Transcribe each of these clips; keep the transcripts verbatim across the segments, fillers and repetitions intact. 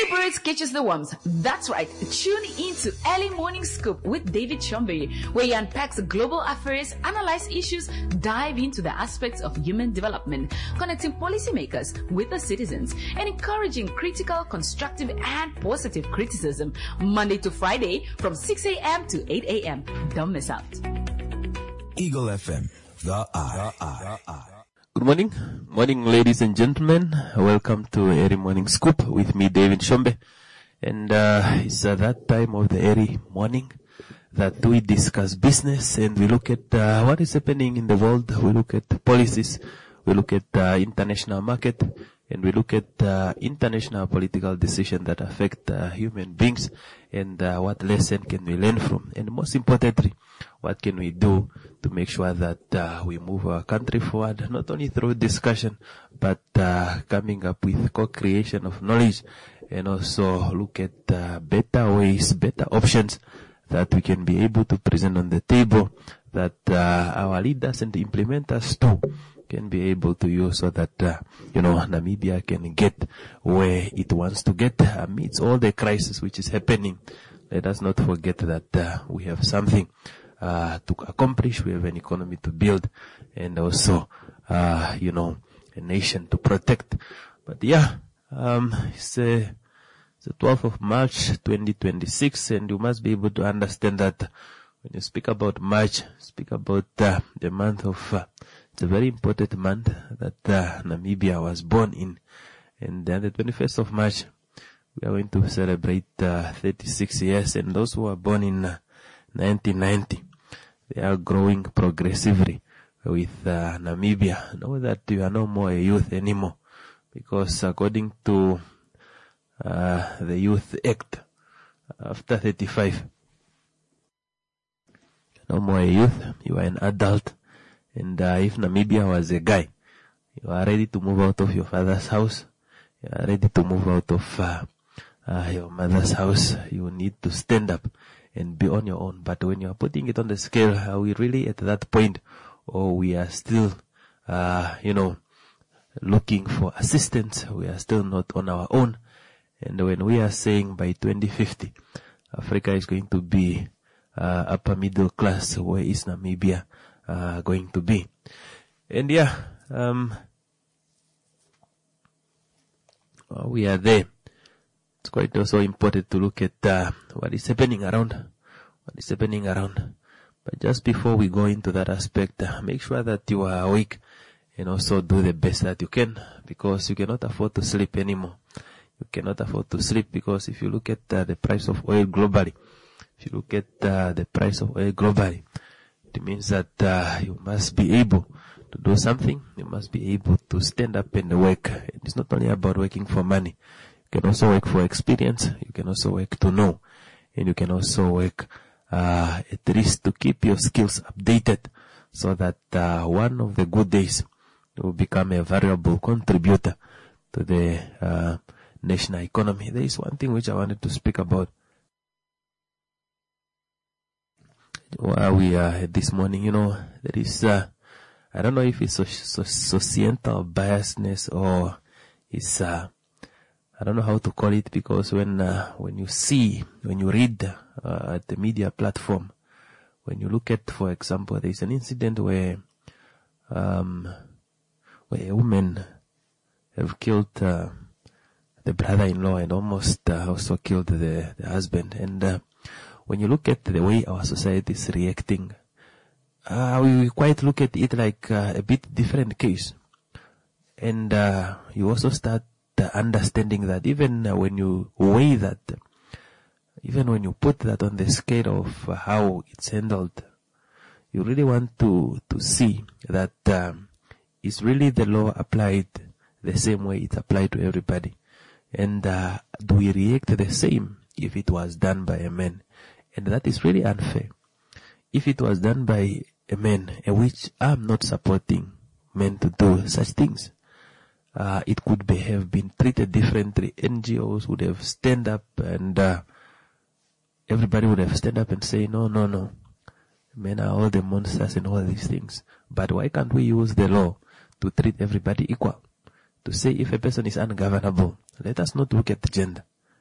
Early birds catches the worms. That's right. Tune into Early Morning Scoop with David Chombe, where he unpacks global affairs, analyze issues, dive into the aspects of human development, connecting policymakers with the citizens, and encouraging critical, constructive, and positive criticism. Monday to Friday from six a.m. to eight a.m. Don't miss out. Eagle F M, the eye. The eye. The eye. Good morning. Morning, ladies and gentlemen. Welcome to Early Morning Scoop with me, David Chombe. And uh, it's uh, that time of the early morning that we discuss business and we look at uh, what is happening in the world. We look at policies. We look at uh, international market. And we look at uh, international political decisions that affect uh, human beings. And uh, what lesson can we learn from? And most importantly, what can we do to make sure that uh, we move our country forward, not only through discussion, but uh, coming up with co-creation of knowledge, and also look at uh, better ways, better options that we can be able to present on the table, that uh, our leaders and the implementers too can be able to use, so that, uh, you know, Namibia can get where it wants to get amidst all the crisis which is happening. Let us not forget that uh, we have something uh, to accomplish. We have an economy to build, and also, uh, you know, a nation to protect. But yeah, um, it's, uh, it's the twelfth of March, twenty twenty-six, and you must be able to understand that when you speak about March, speak about uh, the month of, uh, it's a very important month that uh, Namibia was born in. And then the twenty-first of March, we are going to celebrate uh, thirty-six years, and those who were born in uh, nineteen ninety, they are growing progressively with uh, Namibia. Know that you are no more a youth anymore, because according to uh, the Youth Act, after thirty-five, no more a youth, you are an adult. And uh, if Namibia was a guy, you are ready to move out of your father's house, you are ready to move out of uh, uh, your mother's house. You need to stand up and be on your own. But when you are putting it on the scale, are we really at that point, or we are still, uh, you know, looking for assistance? We are still not on our own. And when we are saying by twenty fifty, Africa is going to be uh, upper middle class, where is Namibia uh, going to be? And yeah, um, well, we are there. It's quite also important to look at uh, what is happening around, what is happening around. But just before we go into that aspect, uh, make sure that you are awake and also do the best that you can, because you cannot afford to sleep anymore. You cannot afford to sleep, because if you look at uh, the price of oil globally, if you look at uh, the price of oil globally, it means that uh, you must be able to do something. You must be able to stand up and work. It's not only about working for money. You can also work for experience. You can also work to know. And you can also work uh, at least to keep your skills updated, so that uh, one of the good days you will become a valuable contributor to the uh, national economy. There is one thing which I wanted to speak about while we are this morning. You know, there is, uh, I don't know if it's so, so, societal biasness, or it's, uh, I don't know how to call it, because when, uh, when you see, when you read, uh, at the media platform, when you look at, for example, there is an incident where, um, where a woman have killed, uh, the brother-in-law, and almost uh, also killed the, the husband. And uh, when you look at the way our society is reacting, uh, we quite look at it like uh, a bit different case. And uh, you also start uh, understanding that even uh, when you weigh that, even when you put that on the scale of uh, how it's handled, you really want to, to see that um, is really the law applied the same way it's applied to everybody. And uh, do we react the same if it was done by a man? And that is really unfair. If it was done by a man, which I'm not supporting men to do such things, uh, it could be, have been treated differently. N G Os would have stand up, and uh, everybody would have stand up and say, no, no, no, men are all the monsters and all these things. But why can't we use the law to treat everybody equal? To say if a person is ungovernable, let us not look at gender.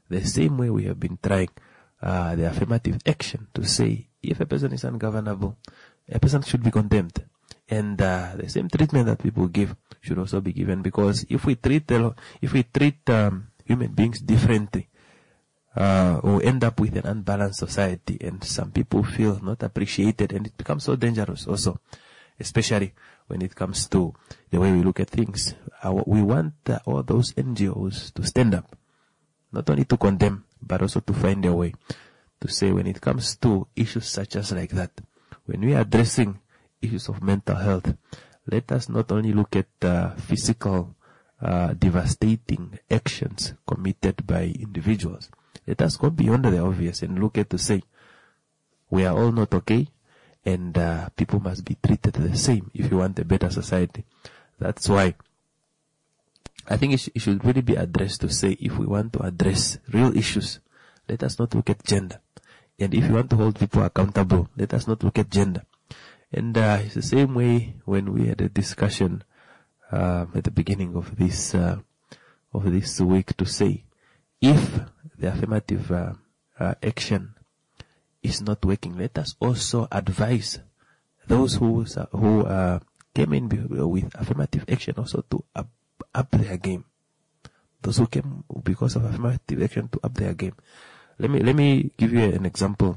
The same way we have been trying uh, the affirmative action to say if a person is ungovernable, a person should be condemned. And uh, the same treatment that people give should also be given, because if we treat the, if we treat um, human beings differently, uh, we'll end up with an unbalanced society, and some people feel not appreciated, and it becomes so dangerous also, especially when it comes to the way we look at things. Our, we want uh, all those N G Os to stand up, not only to condemn, but also to find a way to say when it comes to issues such as like that, when we are addressing issues of mental health, let us not only look at uh, physical uh, devastating actions committed by individuals. Let us go beyond the obvious and look at to say we are all not okay, and uh, people must be treated the same if you want a better society. That's why I think it, sh- it should really be addressed to say if we want to address real issues, let us not look at gender. And if you want to hold people accountable, let us not look at gender. And uh, it's the same way when we had a discussion uh, at the beginning of this uh, of this week to say if the affirmative uh, uh, action is not working, let us also advise those who who uh, came in with affirmative action also to up, up their game. Those who came because of affirmative action to up their game. Let me let me give you an example.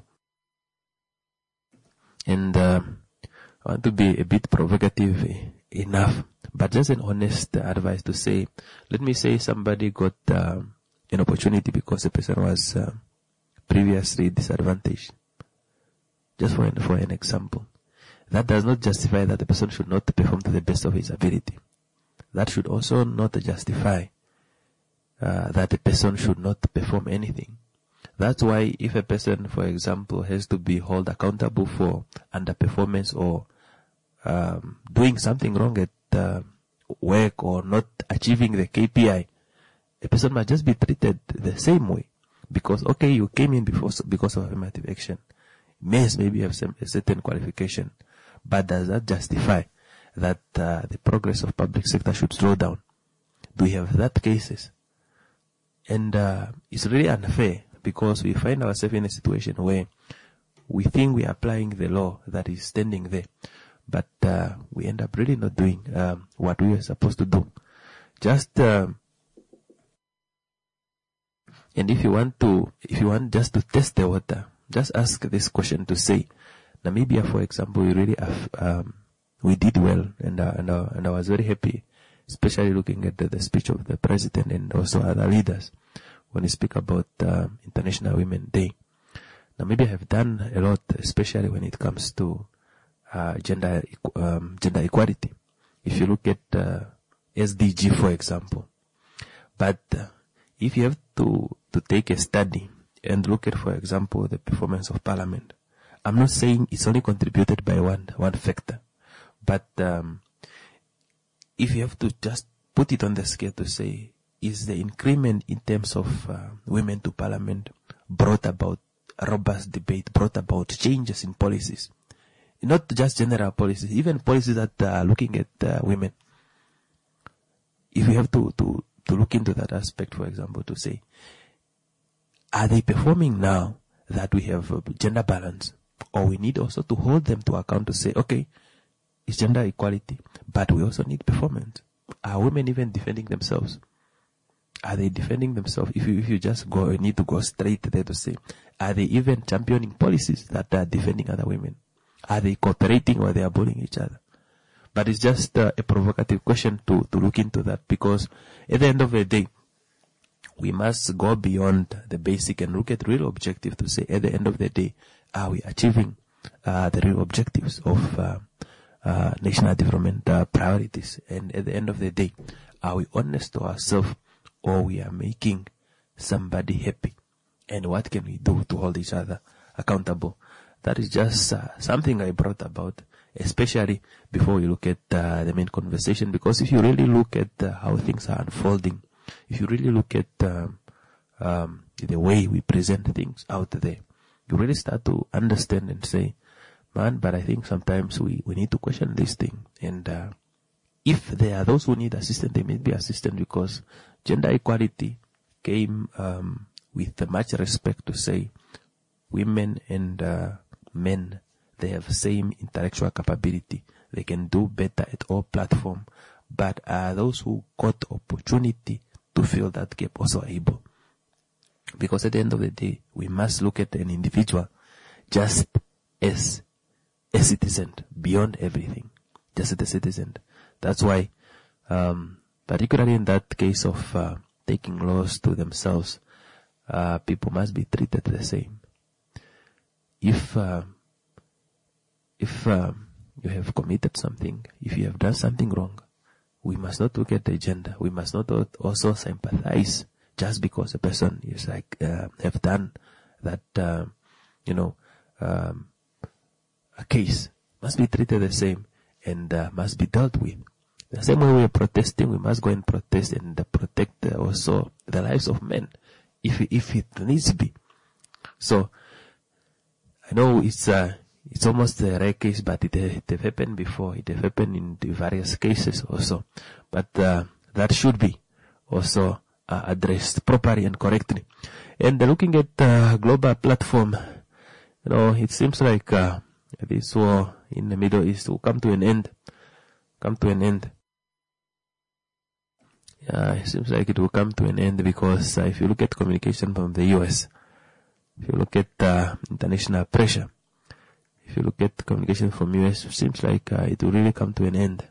And uh, I want to be a bit provocative enough, but just an honest advice to say, let me say somebody got uh, an opportunity because the person was uh, previously disadvantaged. Just for an, for an example. That does not justify that the person should not perform to the best of his ability. That should also not justify uh, that a person should not perform anything. That's why if a person, for example, has to be held accountable for underperformance or um, doing something wrong at uh, work or not achieving the K P I, a person must just be treated the same way. Because, okay, you came in before, because of affirmative action. Yes, maybe you have some, a certain qualification. But does that justify that uh, the progress of public sector should slow down? Do we have that cases? And uh, it's really unfair, because we find ourselves in a situation where we think we are applying the law that is standing there, but uh, we end up really not doing um, what we are supposed to do. Just uh, and if you want to, if you want just to test the water, just ask this question to say, Namibia, for example, we really have, um, we did well, and uh, and, uh, and I was very happy, especially looking at the, the speech of the president and also other leaders when they speak about uh, International Women's Day. Namibia have done a lot, especially when it comes to uh, gender um, gender equality. If you look at uh, S D G, for example, but uh, if you have to to take a study and look at, for example, the performance of Parliament, I'm not saying it's only contributed by one one factor, but um, if you have to just put it on the scale to say, is the increment in terms of uh, women to Parliament brought about robust debate, brought about changes in policies, not just general policies, even policies that are looking at uh, women. If you have to, to, to look into that aspect, for example, to say, are they performing now that we have uh, gender balance? Or we need also to hold them to account to say, okay, it's gender equality, but we also need performance. Are women even defending themselves? Are they defending themselves? If you, if you just go, you need to go straight there to say, are they even championing policies that are defending other women? Are they cooperating or they are bullying each other? But it's just uh, a provocative question to, to look into that, because at the end of the day, we must go beyond the basic and look at real objective to say, at the end of the day, are we achieving uh, the real objectives of uh, uh, national development uh, priorities? And at the end of the day, are we honest to ourselves, or we are making somebody happy? And what can we do to hold each other accountable? That is just uh, something I brought about, especially before we look at uh, the main conversation. Because if you really look at uh, how things are unfolding, if you really look at um, um, the way we present things out there, you really start to understand and say, man, but I think sometimes we, we need to question this thing. And uh, if there are those who need assistance, they may be assistant, because gender equality came um, with much respect to say women and uh, men, they have the same intellectual capability. They can do better at all platforms, but are those who got opportunity to fill that gap also able? Because at the end of the day, we must look at an individual just as a citizen, beyond everything, just as a citizen. That's why, um, particularly in that case of uh, taking laws to themselves, uh, people must be treated the same. If uh, if uh, you have committed something, if you have done something wrong, we must not look at the agenda. We must not also sympathize just because a person is like uh, have done that, uh, you know, um, a case must be treated the same and uh, must be dealt with. The same way we are protesting, we must go and protest and uh, protect uh, also the lives of men, if if it needs to be. So I know it's uh, it's almost a rare case, but it, it have happened before. It have happened in the various cases also. But uh, that should be also uh, addressed properly and correctly. And uh, looking at uh, global platform, you know, it seems like uh, this war in the Middle East will come to an end. Come to an end. Yeah, it seems like it will come to an end because uh, if you look at communication from the U S, if you look at uh, international pressure, if you look at communication from U S, it seems like uh, it will really come to an end.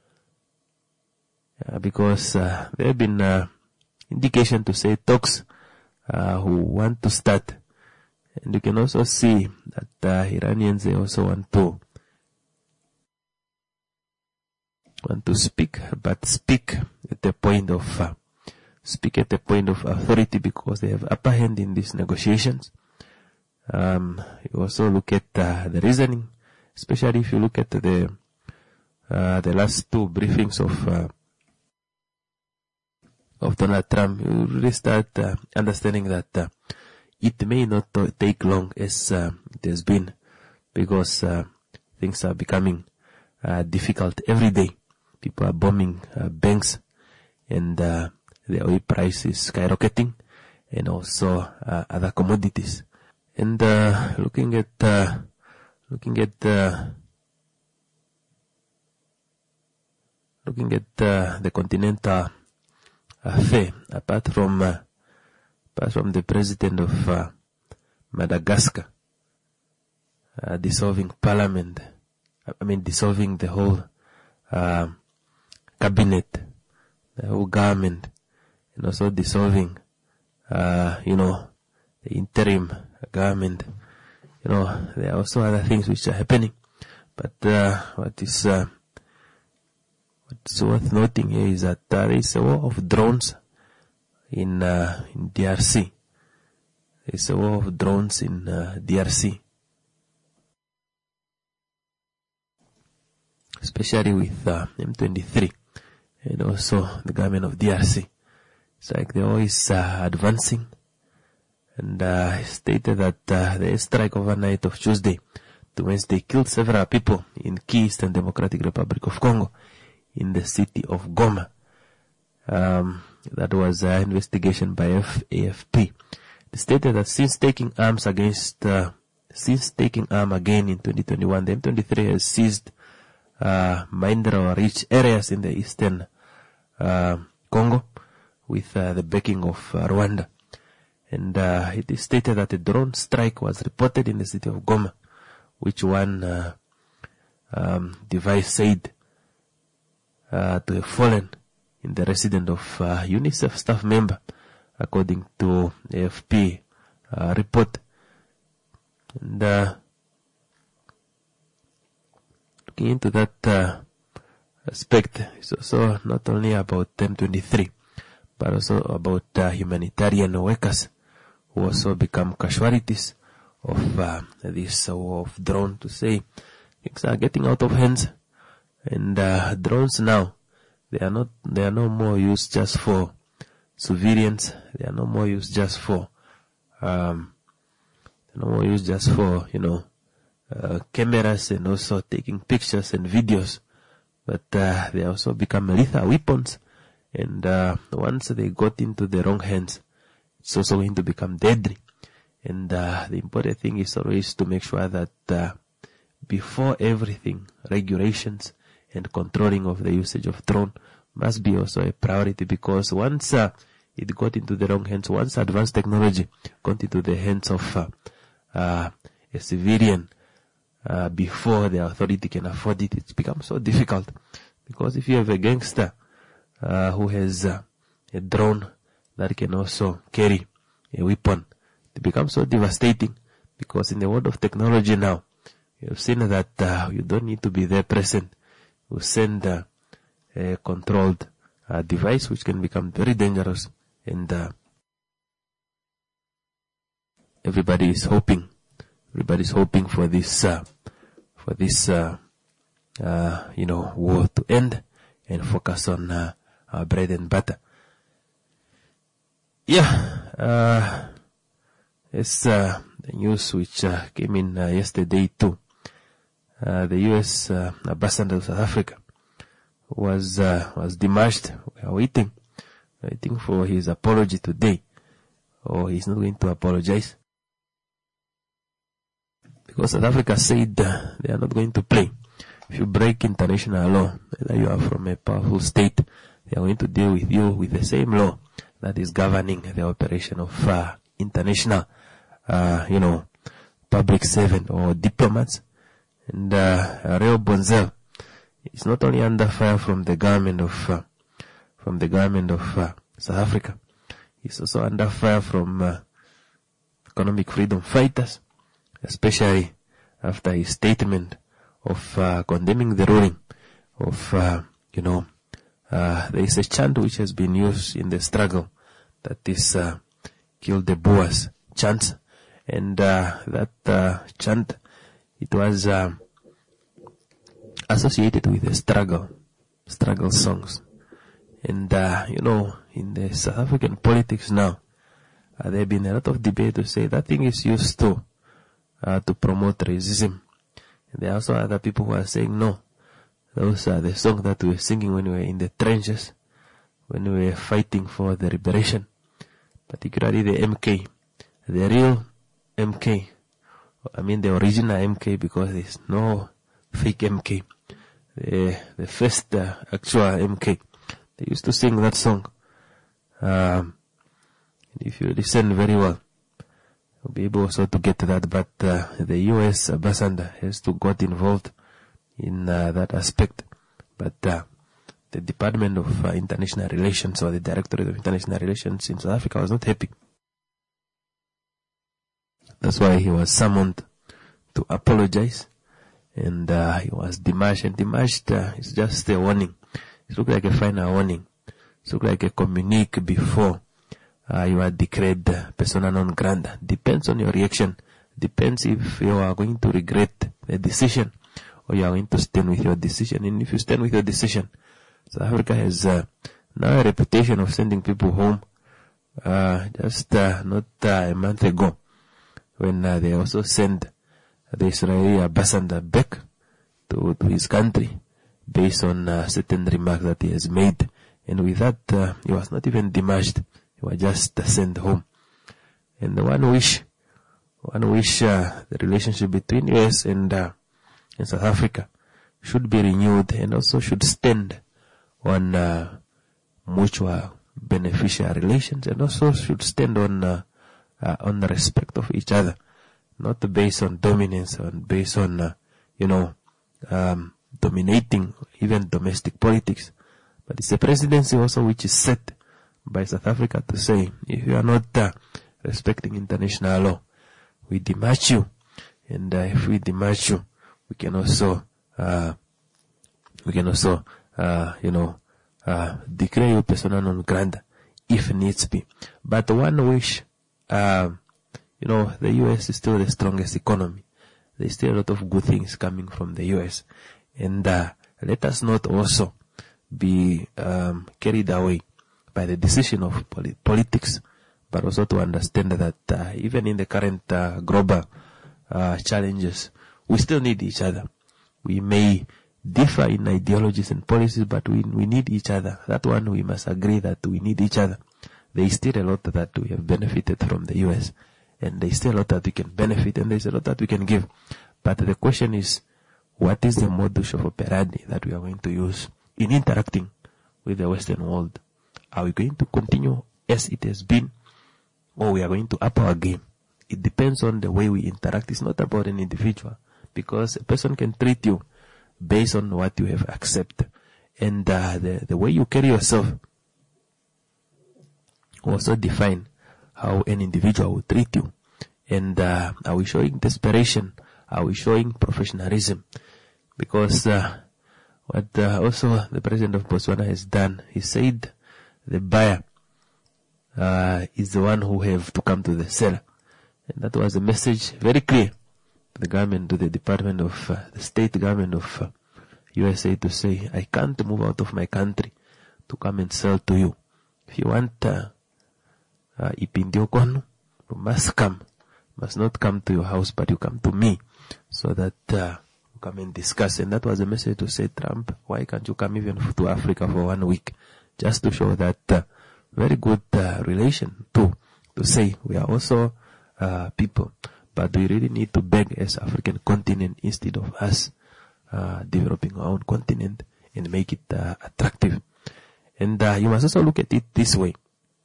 Uh, because uh, there have been uh, indication to say talks uh, who want to start. And you can also see that uh, Iranians, they also want to want to speak, but speak at the point of uh, speak at the point of authority because they have upper hand in these negotiations. Um, you also look at uh, the reasoning, especially if you look at the uh, the last two briefings of uh, of Donald Trump. You really start uh, understanding that uh, it may not take long as uh, it has been, because uh, things are becoming uh, difficult every day. People are bombing uh, banks, and uh, the oil price is skyrocketing, and also uh, other commodities. And uh, looking at uh, looking at uh, looking at uh, the continental affair, apart from uh, apart from the president of uh, Madagascar uh, dissolving parliament, I mean dissolving the whole uh, cabinet, the whole government, and also dissolving, uh, you know, the interim government. You know, there are also other things which are happening. But uh, what is uh, what's worth noting here is that there is a war of drones in uh, in D R C. There is a war of drones in uh, D R C, especially with uh, M twenty-three, and also the government of D R C. It's like they're always uh, advancing. And uh, stated that uh, the airstrike overnight of Tuesday to Wednesday killed several people in key Eastern Democratic Republic of Congo, in the city of Goma. Um, that was an investigation by F A F P. They stated that since taking arms against, uh, since taking arm again in twenty twenty-one, the M twenty-three has seized uh, mineral-rich areas in the Eastern uh, Congo with uh, the backing of uh, Rwanda. And uh, it is stated that a drone strike was reported in the city of Goma, which one uh, um, device said uh, to have fallen in the residence of uh, UNICEF staff member, according to A F P uh, report. And uh, looking into that uh, aspect, it's also not only about M twenty-three, but also about uh, humanitarian workers who also become casualties of uh, this uh, war of drone, to say things are getting out of hands. And uh, drones now, they are not, they are no more used just for civilians. They are no more used just for, um, no more used just for, you know, uh, cameras and also taking pictures and videos. But uh, they also become lethal weapons. And uh, once they got into the wrong hands, it's also going to become deadly. And uh, the important thing is always to make sure that uh, before everything, regulations and controlling of the usage of drone must be also a priority, because once uh, it got into the wrong hands, once advanced technology got into the hands of uh, uh, a civilian uh, before the authority can afford it, it's become so difficult. Because if you have a gangster uh, who has uh, a drone that can also carry a weapon, it becomes so devastating. Because in the world of technology now, you've seen that uh, you don't need to be there present. You send uh, a controlled uh, device which can become very dangerous, and uh, everybody is hoping, everybody is hoping for this, uh, for this, uh, uh, you know, war to end and focus on uh, our bread and butter. Yeah, uh, it's uh, the news which uh, came in uh, yesterday too. Uh, the U S uh, ambassador to South Africa was uh, was demarched. We are waiting, waiting for his apology today, or he's not going to apologize, because South Africa said uh, they are not going to play. If you break international law, whether you are from a powerful state, they are going to deal with you with the same law that is governing the operation of uh, international, uh, you know, public servant or diplomats. And uh, Reo Bonzel is not only under fire from the government of uh, from the government of uh, South Africa, he's also under fire from uh, economic freedom fighters, especially after his statement of uh, condemning the ruling of, uh, you know, uh, there is a chant which has been used in the struggle that is uh, kill the Boers chant, and uh, that uh, chant, it was uh, associated with the struggle, struggle songs. And, uh, you know, in the South African politics now, uh, there have been a lot of debate to say that thing is used to, uh, to promote racism. And there are also other people who are saying, no, those are the songs that we were singing when we were in the trenches, when we were fighting for the liberation, particularly the M K, the real M K. I mean the original M K, because there's no fake M K. The, the first uh, actual M K. They used to sing that song. Um, if you listen very well, you'll be able also to get that. But uh, the U S ambassador has to got involved in uh, that aspect. But uh, the Department of uh, International Relations, or the Directorate of International Relations in South Africa, was not happy. That's why he was summoned to apologize, and uh, he was demarched. And demarched uh, is just a warning. It looks like a final warning. It looks like a communique before uh, you are declared uh, persona non grata. Depends on your reaction. Depends if you are going to regret the decision, or you are going to stand with your decision. And if you stand with your decision, South Africa has uh, now a reputation of sending people home. Uh, just uh, not uh, a month ago, when uh, they also sent the Israeli ambassador back to, to his country based on uh, certain remarks that he has made. And with that, uh, he was not even demarched. He was just uh, sent home. And the one wish, one wish uh, the relationship between U S and, uh, and South Africa should be renewed, and also should stand on uh, mutual beneficial relations, and also should stand on uh, uh, on the respect of each other, not based on dominance, and based on uh, you know um, dominating even domestic politics. But it's a presidency also which is set by South Africa to say, if you are not uh, respecting international law, we demarch you, and uh, if we demarch you, we can also uh, we can also uh, you know uh, declare you persona non grata if needs be. But one wish, uh, you know, the U S is still the strongest economy. There's still a lot of good things coming from the U S, and uh, let us not also be um, carried away by the decision of polit- politics, but also to understand that uh, even in the current uh, global uh, challenges, we still need each other. We may differ in ideologies and policies, but we we need each other. That one we must agree that we need each other. there is still a lot that we have benefited from the U S, and there is still a lot that we can benefit, and there is a lot that we can give. But the question is, what is the modus operandi that we are going to use in interacting with the Western world? Are we going to continue as it has been, or we are going to up our game? It depends on the way we interact. It's not about an individual, because a person can treat you based on what you have accepted. And uh, the, the way you carry yourself also define how an individual will treat you. And uh, are we showing desperation? Are we showing professionalism? Because uh, what uh, also the president of Botswana has done, he said the buyer uh, is the one who have to come to the seller. And that was a message very clear to the government, to the Department of uh, the state government of uh, U S A, to say, I can't move out of my country to come and sell to you. If you want uh, uh, Ipindiokonu, you must come. You must not come to your house, but you come to me, so that uh, you come and discuss. And that was a message to say, Trump, why can't you come even to Africa for one week? Just to show that uh, very good uh, relation too, to say we are also uh, people, but we really need to beg as African continent instead of us Uh, developing our own continent and make it uh, attractive. And uh, you must also look at it this way,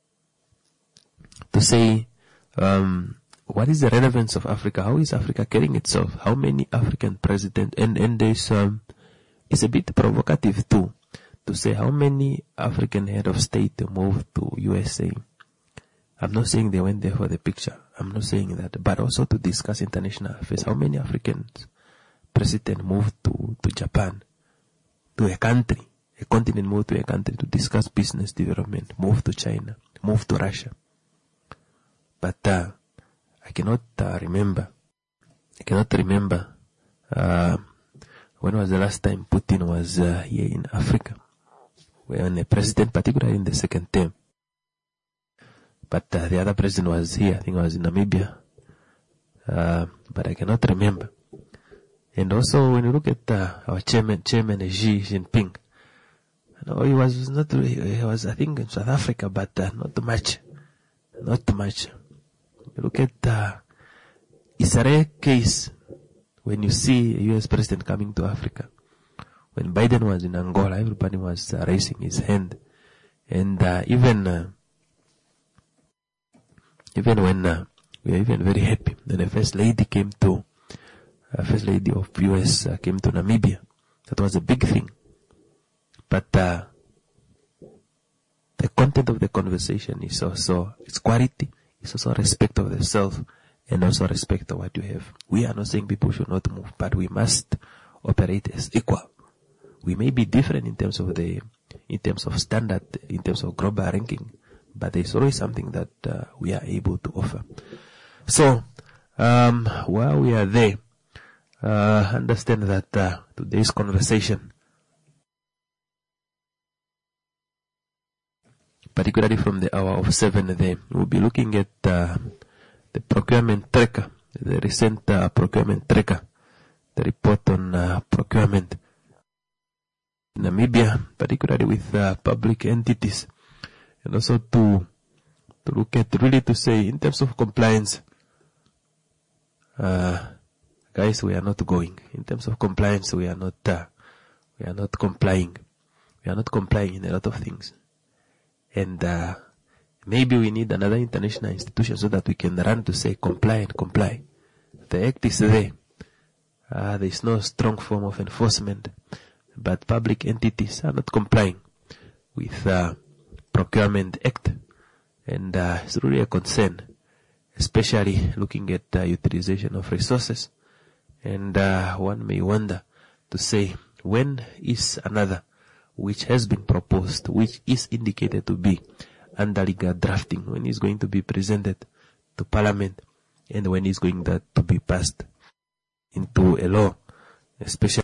to say, um, what is the relevance of Africa? How is Africa carrying itself? How many African presidents? And and there's um, it's a bit provocative too, to say how many African head of state moved to U S A. I'm not saying they went there for the picture. I'm not saying that, but also to discuss international affairs. How many Africans president moved to, to Japan, to a country, a continent moved to a country to discuss business development, moved to China, moved to Russia. But uh, I cannot uh, remember, I cannot remember uh, when was the last time Putin was uh, here in Africa, when a president, particularly in the second term. But uh, the other president was here, I think it was in Namibia, uh, but I cannot remember. And also, when you look at uh, our chairman, chairman Xi Jinping, you know, he was not, he was, I think, in South Africa, but uh, not too much, not too much. You look at, uh, it's a rare case when you see a U S president coming to Africa. When Biden was in Angola, everybody was uh, raising his hand, and uh, even, uh, even when uh, we were even very happy when the first lady came to. Uh, First Lady of U S uh, came to Namibia. That was a big thing. But uh, the content of the conversation is also its quality, it's also respect of the self, and also respect of what you have. We are not saying people should not move, but we must operate as equal. We may be different in terms of the, in terms of standard, in terms of global ranking, but there's always something that uh, we are able to offer. So, um, while we are there, Uh, understand that uh, today's conversation, particularly from the hour of seven there, we'll be looking at uh, the procurement tracker, the recent uh, procurement tracker, the report on uh, procurement in Namibia, particularly with uh, public entities, and also to to look at really to say in terms of compliance, uh, guys, we are not going. In terms of compliance, we are not, uh, we are not complying. We are not complying in a lot of things. And, uh, maybe we need another international institution so that we can run to say comply and comply. The act is there. Uh, there is no strong form of enforcement, but public entities are not complying with, uh, procurement act. And, uh, it's really a concern, especially looking at the uh, utilization of resources. And uh, one may wonder to say, when is another which has been proposed, which is indicated to be under legal drafting, when is going to be presented to Parliament, and when is going that to be passed into a law, especially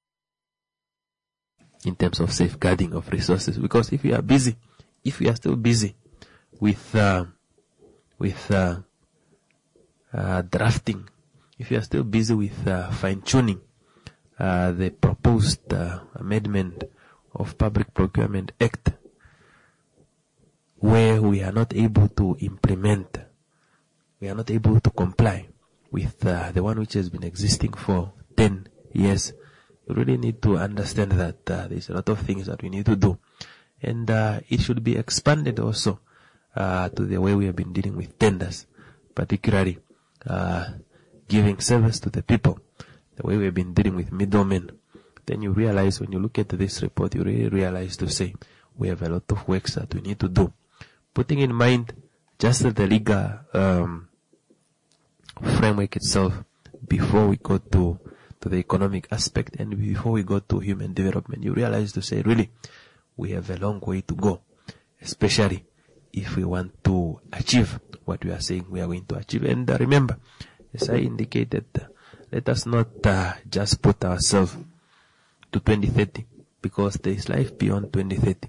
in terms of safeguarding of resources? Because if we are busy, if we are still busy with uh, with uh, uh, drafting, if you are still busy with uh, fine-tuning uh, the proposed uh, amendment of Public Procurement Act, where we are not able to implement, we are not able to comply with uh, the one which has been existing for ten years, you really need to understand that uh, there's a lot of things that we need to do. And uh, it should be expanded also uh, to the way we have been dealing with tenders, particularly uh, giving service to the people, the way we have been dealing with middlemen. Then you realize, when you look at this report, you really realize to say, we have a lot of works that we need to do. Putting in mind just the legal um, framework itself before we go to, to the economic aspect and before we go to human development, you realize to say, really, we have a long way to go, especially if we want to achieve what we are saying we are going to achieve. And uh, remember, as I indicated, uh, let us not uh, just put ourselves to twenty thirty, because there is life beyond twenty thirty.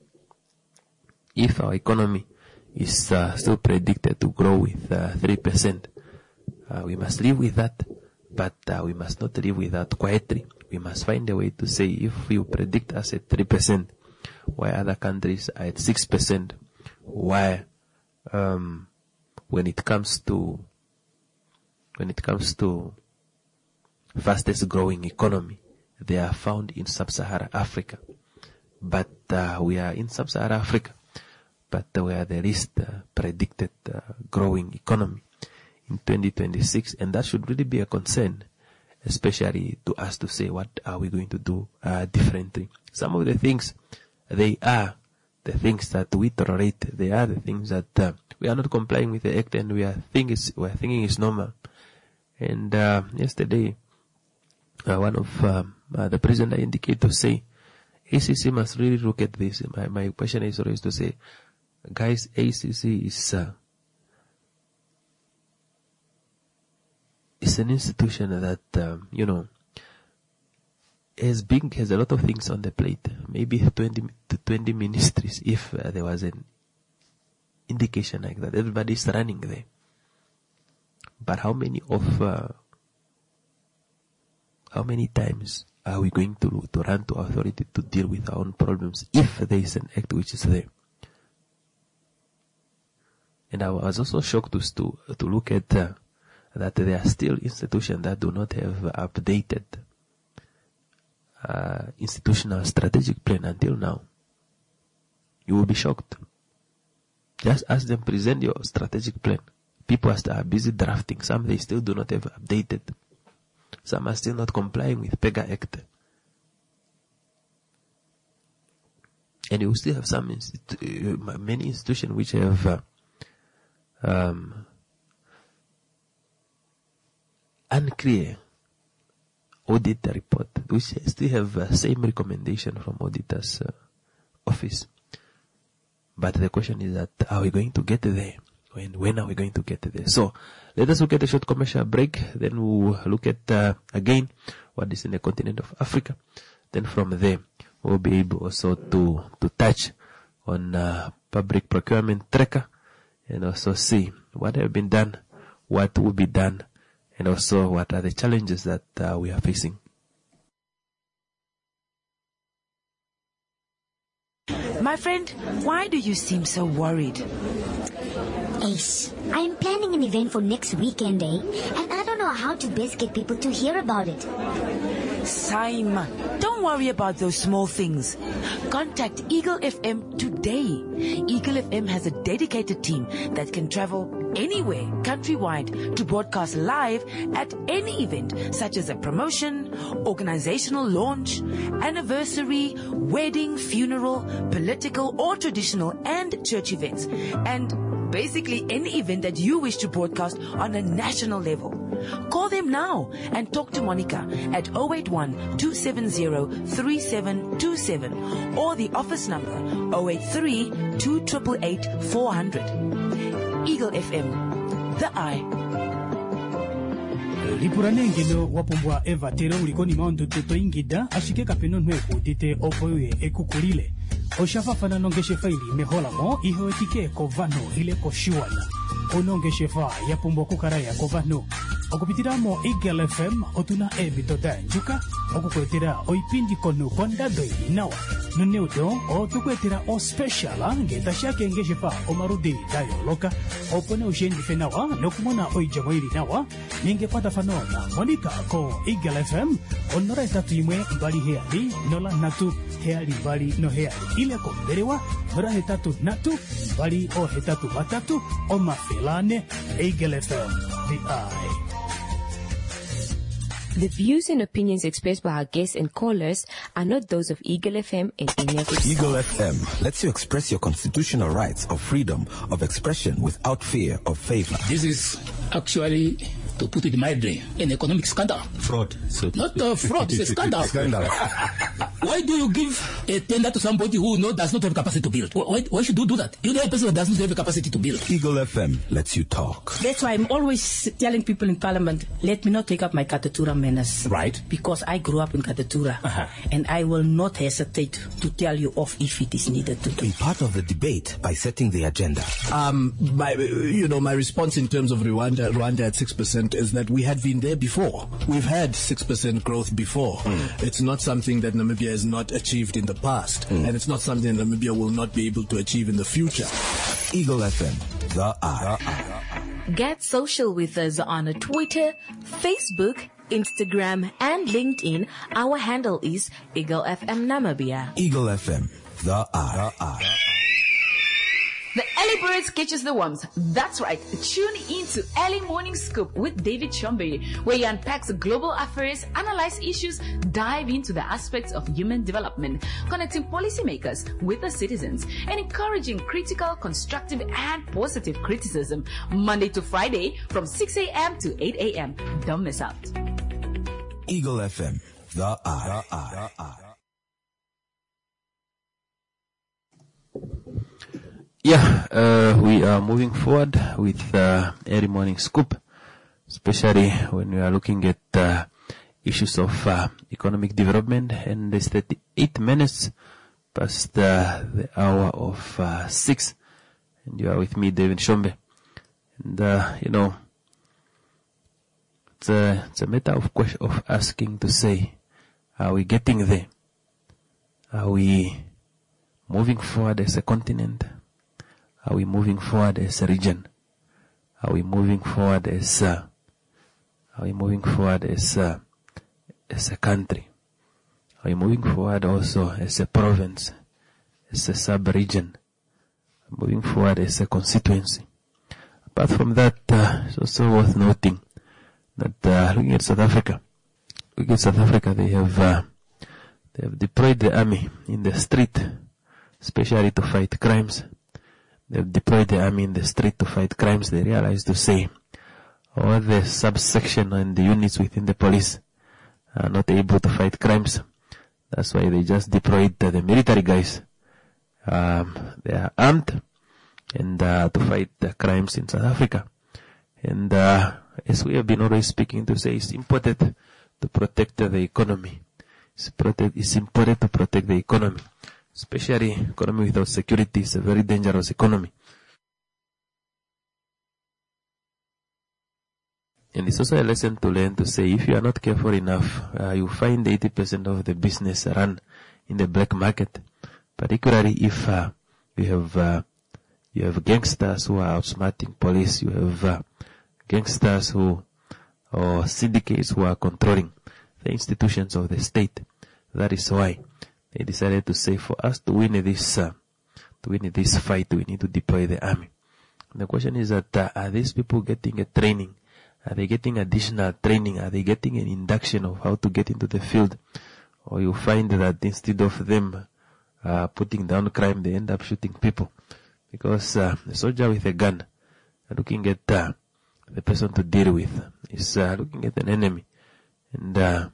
If our economy is uh, still predicted to grow with uh, three percent, uh, we must live with that, but uh, we must not live with that quietly. We must find a way to say, if you predict us at three percent, why other countries are at six percent, why um, when it comes to when it comes to fastest growing economy, they are found in sub-Saharan Africa, but uh, we are in sub-Saharan Africa, but uh, we are the least uh, predicted uh, growing economy in twenty twenty-six, and that should really be a concern, especially to us to say, what are we going to do uh, differently? Some of the things, they are the things that we tolerate. They are the things that uh, we are not complying with the act, and we are thinking is we are thinking is normal. And uh, yesterday, uh, one of um, uh, the president indicated to say, A C C must really look at this. My my question is always to say, guys, A C C is uh, is an institution that um, you know. Has big has a lot of things on the plate. Maybe twenty to twenty ministries, if uh, there was an indication like that. Everybody's running there. But how many of uh, how many times are we going to to run to authority to deal with our own problems if there is an act which is there? And I was also shocked to to, to look at uh, that there are still institutions that do not have updated Uh, institutional strategic plan until now. You will be shocked. Just ask them, present your strategic plan. People are, are busy drafting. Some they still do not have updated. Some are still not complying with PEGA Act. And you still have some institu- uh, many institutions which have uh, um, unclear audit report, which still have uh, same recommendation from auditor's uh, office. But the question is that, are we going to get there? And when are we going to get there? So, let us look at a short commercial break. Then we'll look at, uh, again, what is in the continent of Africa. Then from there, we'll be able also to, to touch on uh, public procurement tracker, and also see what have been done, what will be done, and also what are the challenges that uh, we are facing. My friend, why do you seem so worried? Ace, I am planning an event for next weekend, eh? And I don't know how to best get people to hear about it. Simon, don't worry about those small things. Contact Eagle F M today. Eagle F M has a dedicated team that can travel anywhere countrywide to broadcast live at any event, such as a promotion, organizational launch, anniversary, wedding, funeral, political or traditional and church events, and basically any event that you wish to broadcast on a national level. Call them now and talk to Monica at zero eight one, two seven zero, three seven two seven or the office number zero eight three, two eight eight, four zero zero. Eagle F M, the eye. Lipurane ngelo wapombwa Eva tero ulikoni maondo toto ingida ashike kapeno nweku dite opoye ekukulile. Oshafa nongeshe faili mehola mo iho etike kovano ile koshiwana. Onongeshe fa ya pombo kukaraya kovano. Okupitiramo Eagle F M otuna ebitoda njuka okukwetera oipindi kono konda doi nawa. nuneuto o tukwetera o speciala ngeta shake ngeshefa o marudi dayo loka opone ushendi fenawa nokumona oijamo ili nawa ninge pata fanona monika ko Eagle F M onora etatu imwe mbali heali nola natu heali mbali no heali ile ko berewa nora hetatu natu mbali o hetatu matatu o mafelane Eagle F M the eye. The views and opinions expressed by our guests and callers are not those of Eagle F M and any of its Eagle staff. F M lets you express your constitutional rights of freedom of expression without fear of favor. This is actually, to put it mildly, an economic scandal. Fraud. So Not a fraud, it's a scandal. Scandal. Why do you give a tender to somebody who no, does not have capacity to build? Why, why should you do that? You know a person that does not have a capacity to build. Eagle F M lets you talk. That's why I'm always telling people in Parliament, let me not take up my Katatura manners. Right. Because I grew up in Katatura. Uh-huh. And I will not hesitate to tell you off if it is needed to do. Be part of the debate by setting the agenda. Um, my, you know, my response in terms of Rwanda, Rwanda at six percent is that we had been there before. We've had six percent growth before. Mm. It's not something that Namibia has not achieved in the past. Mm. And it's not something that Namibia will not be able to achieve in the future. Eagle F M, the eye. Get social with us on Twitter, Facebook, Instagram, and LinkedIn. Our handle is Eagle F M Namibia. Eagle F M, the eye. The early birds catches the worms. That's right. Tune in to Early Morning Scoop with David Chombe, where he unpacks global affairs, analyze issues, dive into the aspects of human development, connecting policymakers with the citizens, and encouraging critical, constructive, and positive criticism. Monday to Friday from six a.m. to eight a.m. Don't miss out. Eagle F M, the eye. The eye. Yeah, uh, we are moving forward with uh, Early Morning Scoop, especially when we are looking at uh, issues of uh, economic development. And it's thirty-eight minutes past uh, the hour of uh, six. And you are with me, David Chombe. And, uh, you know, it's a, it's a matter of question of asking to say, are we getting there? Are we moving forward as a continent? Are we moving forward as a region? Are we moving forward as uh, are we moving forward as uh, as a country? Are we moving forward also as a province, as a sub-region? Moving forward as a constituency? Apart from that, uh, it's also worth noting that uh, looking at South Africa, looking at South Africa, they have uh, they have deployed the army in the street, especially to fight crimes. They've deployed the army in the street to fight crimes. They realized to say all the subsection and the units within the police are not able to fight crimes. That's why they just deployed uh, the military guys. Um, they are armed and uh, to fight the crimes in South Africa. And uh, as we have been always speaking to say, it's important to protect uh, the economy. It's, protect, it's important to protect the economy. Especially economy without security is a very dangerous economy. And it's also a lesson to learn to say if you are not careful enough, uh, you find eighty percent of the business run in the black market. Particularly if uh, you have uh, you have gangsters who are outsmarting police, you have uh, gangsters who or syndicates who are controlling the institutions of the state. That is why they decided to say for us to win this, uh, to win this fight, we need to deploy the army. And the question is that uh, are these people getting a training? Are they getting additional training? Are they getting an induction of how to get into the field? Or you find that instead of them uh, putting down crime, they end up shooting people because uh, a soldier with a gun, looking at uh, the person to deal with, is uh, looking at an enemy, and. Uh,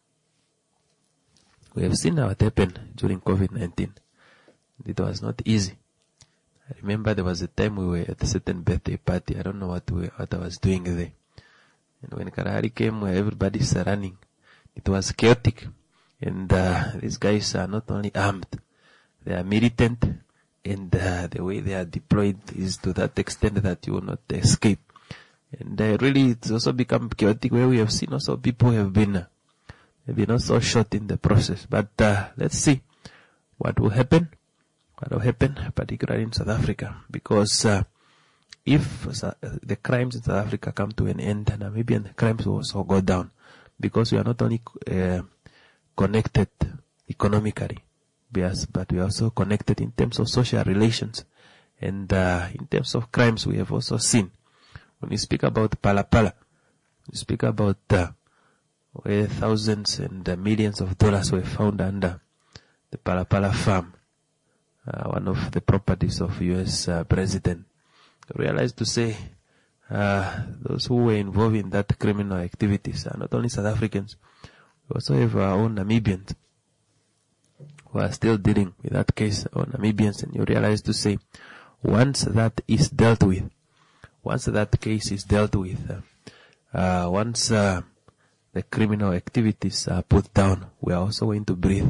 We have seen what happened during COVID nineteen. It was not easy. I remember there was a time we were at a certain birthday party. I don't know what we, what I was doing there. And when Kalahari came, where everybody's running, it was chaotic. And uh, these guys are not only armed, they are militant, and uh, the way they are deployed is to that extent that you will not escape. And uh, really, it's also become chaotic where we have seen also people have been uh, Maybe not so short in the process, but uh, let's see. what will happen? What will happen, particularly in South Africa? Because uh, if uh, the crimes in South Africa come to an end, Namibian crimes will also go down, because we are not only uh, connected economically, but we are also connected in terms of social relations. And uh, in terms of crimes, we have also seen, when we speak about Phala Phala, we speak about uh, where thousands and uh, millions of dollars were found under the Phala Phala farm, uh, one of the properties of U S uh, President. Realized to say uh, those who were involved in that criminal activities are not only South Africans, we also have our own Namibians who are still dealing with that case, or Namibians, and you realize to say, once that is dealt with, once that case is dealt with, uh, uh, once uh, the criminal activities are put down, we are also going to breathe.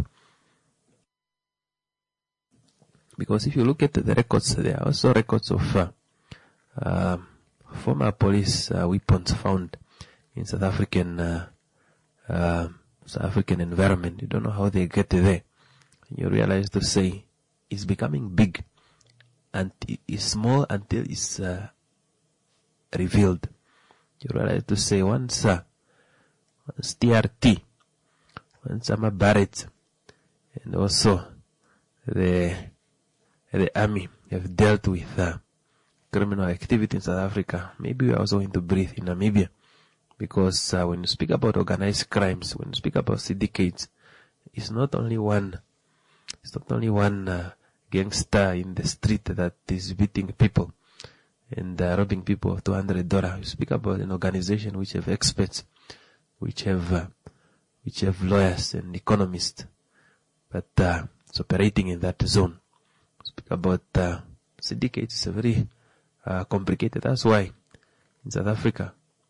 Because if you look at the records, there are also records of uh, uh, former police uh, weapons found in South African uh, uh, South African environment. You don't know how they get there. You realize to say it's becoming big, and it's small until it's uh, revealed. You realize to say once, uh, once T R T, once Ama Barrett, and also the the army have dealt with uh, criminal activity in South Africa, maybe we are also going to breathe in Namibia. Because uh, when you speak about organized crimes, when you speak about syndicates, it's not only one, it's not only one uh, gangster in the street that is beating people and uh, robbing people of two hundred dollars. You speak about an organization which have experts, which have, uh, which have lawyers and economists, but uh, it's operating in that zone. Speak about uh, syndicates. It's a very uh, complicated. That's why in South Africa,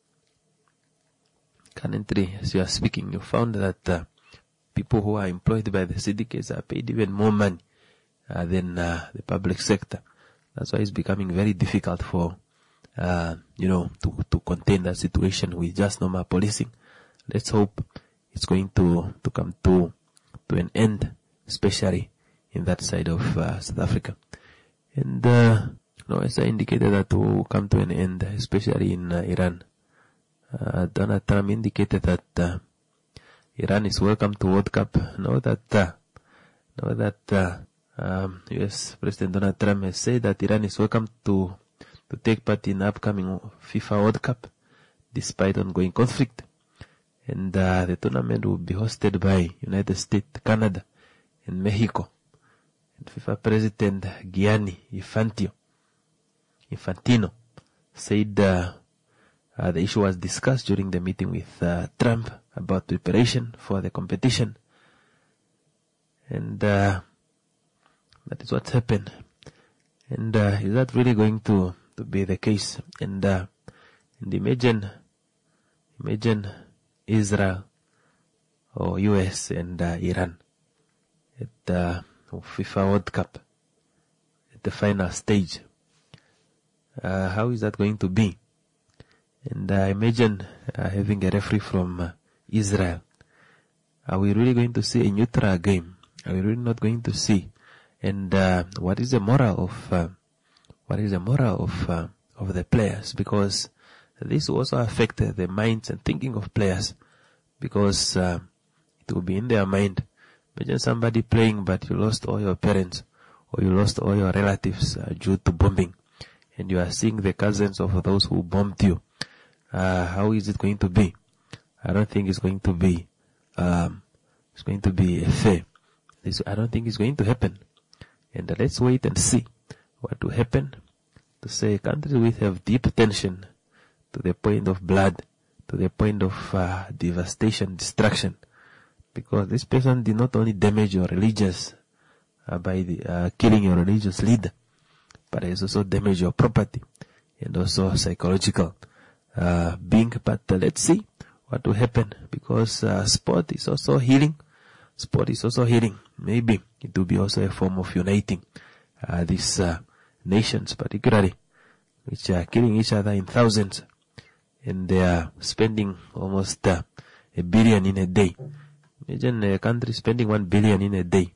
currently, as you are speaking, you found that uh, people who are employed by the syndicates are paid even more money uh, than uh, the public sector. That's why it's becoming very difficult for, uh, you know, to, to contain that situation with just normal policing. Let's hope it's going to, to come to, to an end, especially in that side of uh, South Africa. And, uh, you know, as I indicated, that will come to an end, especially in uh, Iran. Uh, Donald Trump indicated that uh, Iran is welcome to World Cup. Know that, uh, know that uh, um, U S President Donald Trump has said that Iran is welcome to to take part in the upcoming FIFA World Cup, despite ongoing conflict. And uh, the tournament will be hosted by United States, Canada, and Mexico. And FIFA President Gianni Infantino, Infantino said uh, uh, the issue was discussed during the meeting with uh, Trump about preparation for the competition. And uh, that is what happened. And uh, is that really going to, to be the case? And, uh, and imagine, imagine Israel or U S and uh, Iran at uh, FIFA World Cup at the final stage. Uh, how is that going to be? And uh, imagine uh, having a referee from uh, Israel. Are we really going to see a neutral game? Are we really not going to see? And uh, what is the moral of uh, what is the moral of uh, of the players? Because this will also affect uh, the minds and thinking of players, because uh, it will be in their mind. Imagine somebody playing, but you lost all your parents, or you lost all your relatives uh, due to bombing, and you are seeing the cousins of those who bombed you. Uh, how is it going to be? I don't think it's going to be. Um, it's going to be fair. This, I don't think it's going to happen. And uh, let's wait and see what will happen. To say countries which have deep tension, to the point of blood, to the point of uh, devastation, destruction. Because this person did not only damage your religious uh, by the, uh, killing your religious leader, but it also damage your property and also psychological uh, being. But uh, let's see what will happen, because uh, sport is also healing. Sport is also healing. Maybe it will be also a form of uniting uh, these uh, nations, particularly, which are killing each other in thousands, and they are spending almost uh, a billion in a day. Imagine a country spending one billion in a day.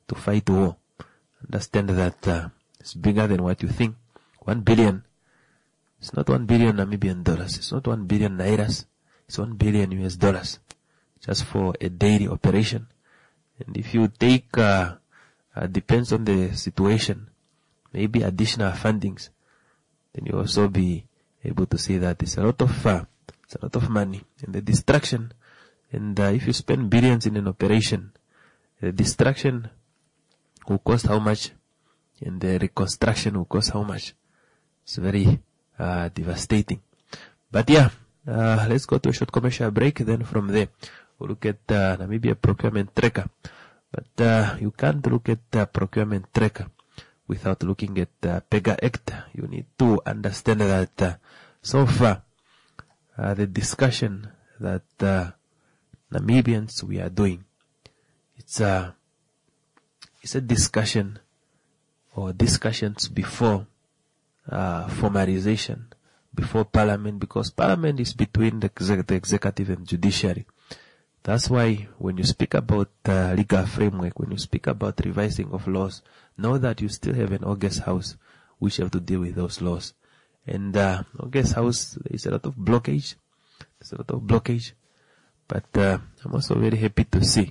to fight war. Understand that uh, it's bigger than what you think. One billion. It's not one billion Namibian dollars. It's not one billion nairas. It's one billion U S dollars just for a daily operation. And if you take, uh, uh, depends on the situation, maybe additional fundings, then you also be able to see that it's a lot of, uh, it's a lot of money. And the distraction, and uh, if you spend billions in an operation, the distraction will cost how much, and the reconstruction will cost how much. It's very uh, devastating. But yeah, uh, let's go to a short commercial break. Then from there, we'll look at uh, Namibia procurement tracker. But uh, you can't look at uh, procurement tracker without looking at uh, PEGA Act. You need to understand that uh, so far, uh, the discussion that uh, Namibians we are doing, it's a, it's a discussion or discussions before uh, formalization, before Parliament, because Parliament is between the, exec- the executive and judiciary. That's why when you speak about uh, legal framework, when you speak about revising of laws, know that you still have an August House which have to deal with those laws. And uh, August House, there is a lot of blockage. There's a lot of blockage. But uh, I'm also very happy to see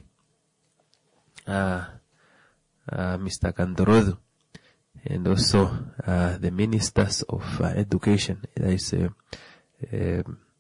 uh, uh, Mister Kandorodu and also uh, the ministers of uh, education. There is a, a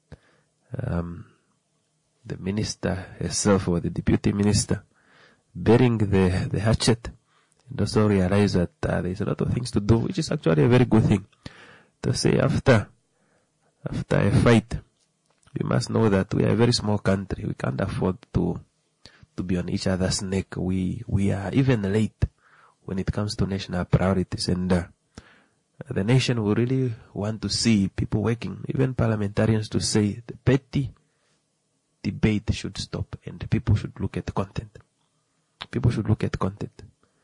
um, the minister herself or the deputy minister bearing the, the hatchet, and also realize that uh, there's a lot of things to do, which is actually a very good thing. To say after, after a fight, we must know that we are a very small country. We can't afford to, to be on each other's neck. We, we are even late when it comes to national priorities, and uh, the nation will really want to see people working, even parliamentarians, to say the petty debate should stop and the people should look at the content. People should look at content.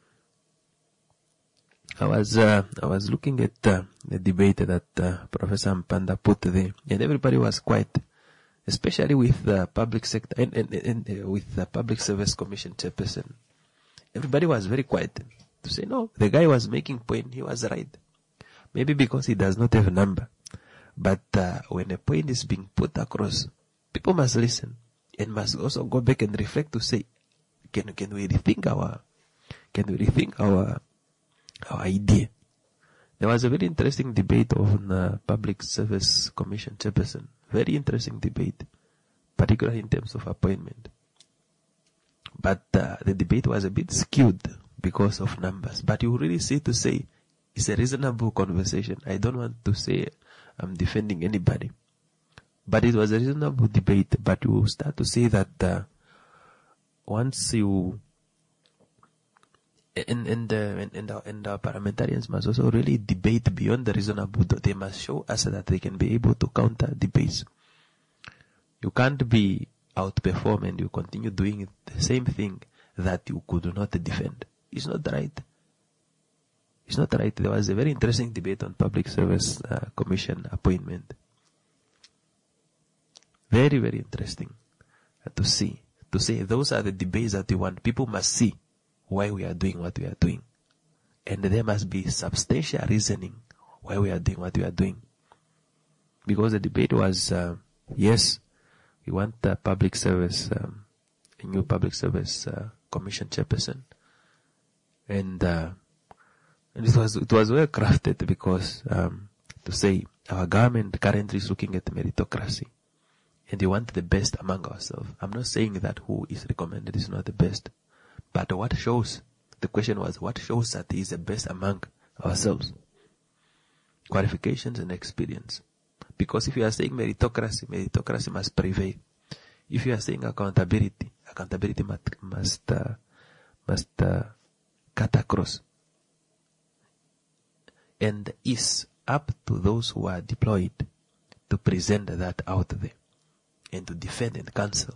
I was uh, I was looking at uh, the debate that uh, Professor Mpanda put there, and everybody was quiet, especially with the public sector and, and, and uh, with the Public Service Commission chairperson. Everybody was very quiet to say no. The guy was making point. He was right. Maybe because he does not have a number, but uh, when a point is being put across, people must listen and must also go back and reflect to say, can can we rethink our, can we rethink our, our idea? There was a very interesting debate on uh, Public Service Commission chairperson. Very interesting debate, particularly in terms of appointment. But uh, the debate was a bit skewed because of numbers. But you really see to say it's a reasonable conversation. I don't want to say I'm defending anybody. But it was a reasonable debate. But you start to see that uh, once you and and, uh, and and our, and our parliamentarians must also really debate beyond the reasonable. They must show us that they can be able to counter debates. You can't be outperform and you continue doing the same thing that you could not defend. It's not right. It's not right. There was a very interesting debate on Public Service uh, Commission appointment. Very, very interesting uh, to see. To say those are the debates that we want. People must see why we are doing what we are doing. And there must be substantial reasoning why we are doing what we are doing. Because the debate was, uh, yes, we want a public service, um, a new public service uh, commission chairperson. And, uh, and it was, it was well crafted because, um, to say our government currently is looking at meritocracy. And they want the best among ourselves. I'm not saying that who is recommended is not the best. But what shows, the question was, what shows that he is the best among ourselves? Qualifications and experience. Because if you are saying meritocracy, meritocracy must prevail. If you are saying accountability, accountability must, must, uh, must uh, cut across. And it's up to those who are deployed to present that out there and to defend and counsel.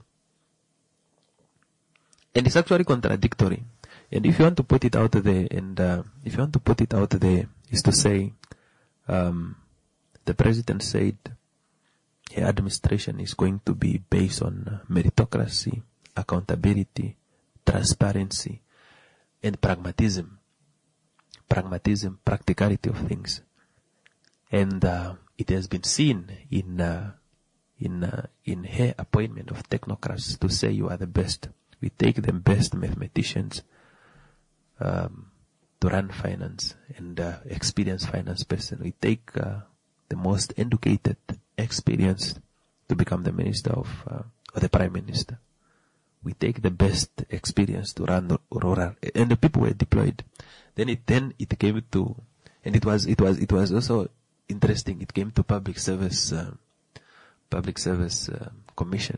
And it's actually contradictory. And if you want to put it out there, and uh, if you want to put it out there, is to say, um, the president said her administration is going to be based on meritocracy, accountability, transparency, and pragmatism. Pragmatism, practicality of things. And uh, it has been seen in uh, in uh, in her appointment of technocrats to say you are the best. We take the best mathematicians um, to run finance and uh, experienced finance person. We take uh, the most educated, experienced to become the minister of uh, or the prime minister. We take the best experience to run the rural, and the people were deployed. Then it then it came to, and it was it was it was also interesting. It came to public service, uh, public service uh, commission.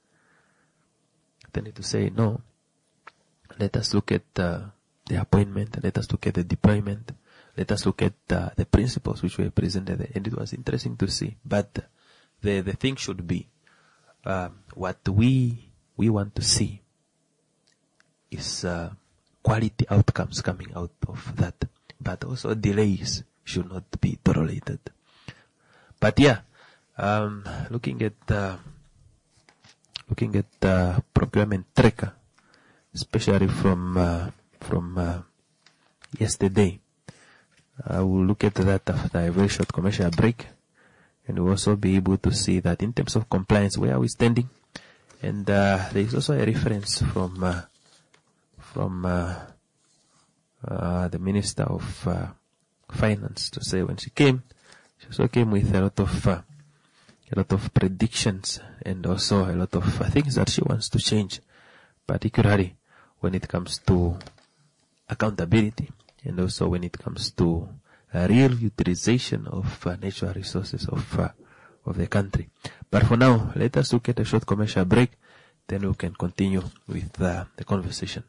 Then to say no. Let us look at uh, the appointment. Let us look at the deployment. Let us look at uh, the principles which were presented, and it was interesting to see. But the the thing should be uh, what we we want to see is uh, quality outcomes coming out of that, but also delays should not be tolerated. But yeah, um, looking at uh, looking at uh, procurement tracker, especially from uh, from uh, yesterday, I will look at that after a very short commercial break, and we'll also be able to see that in terms of compliance, where are we standing? And uh, there is also a reference from uh, from uh, uh, the Minister of uh, Finance to say when she came, she also came with a lot of uh, a lot of predictions and also a lot of uh, things that she wants to change, particularly when it comes to accountability and also when it comes to uh, real utilization of uh, natural resources of uh, of the country. But for now, let us look at a short commercial break, then we can continue with uh, the conversation.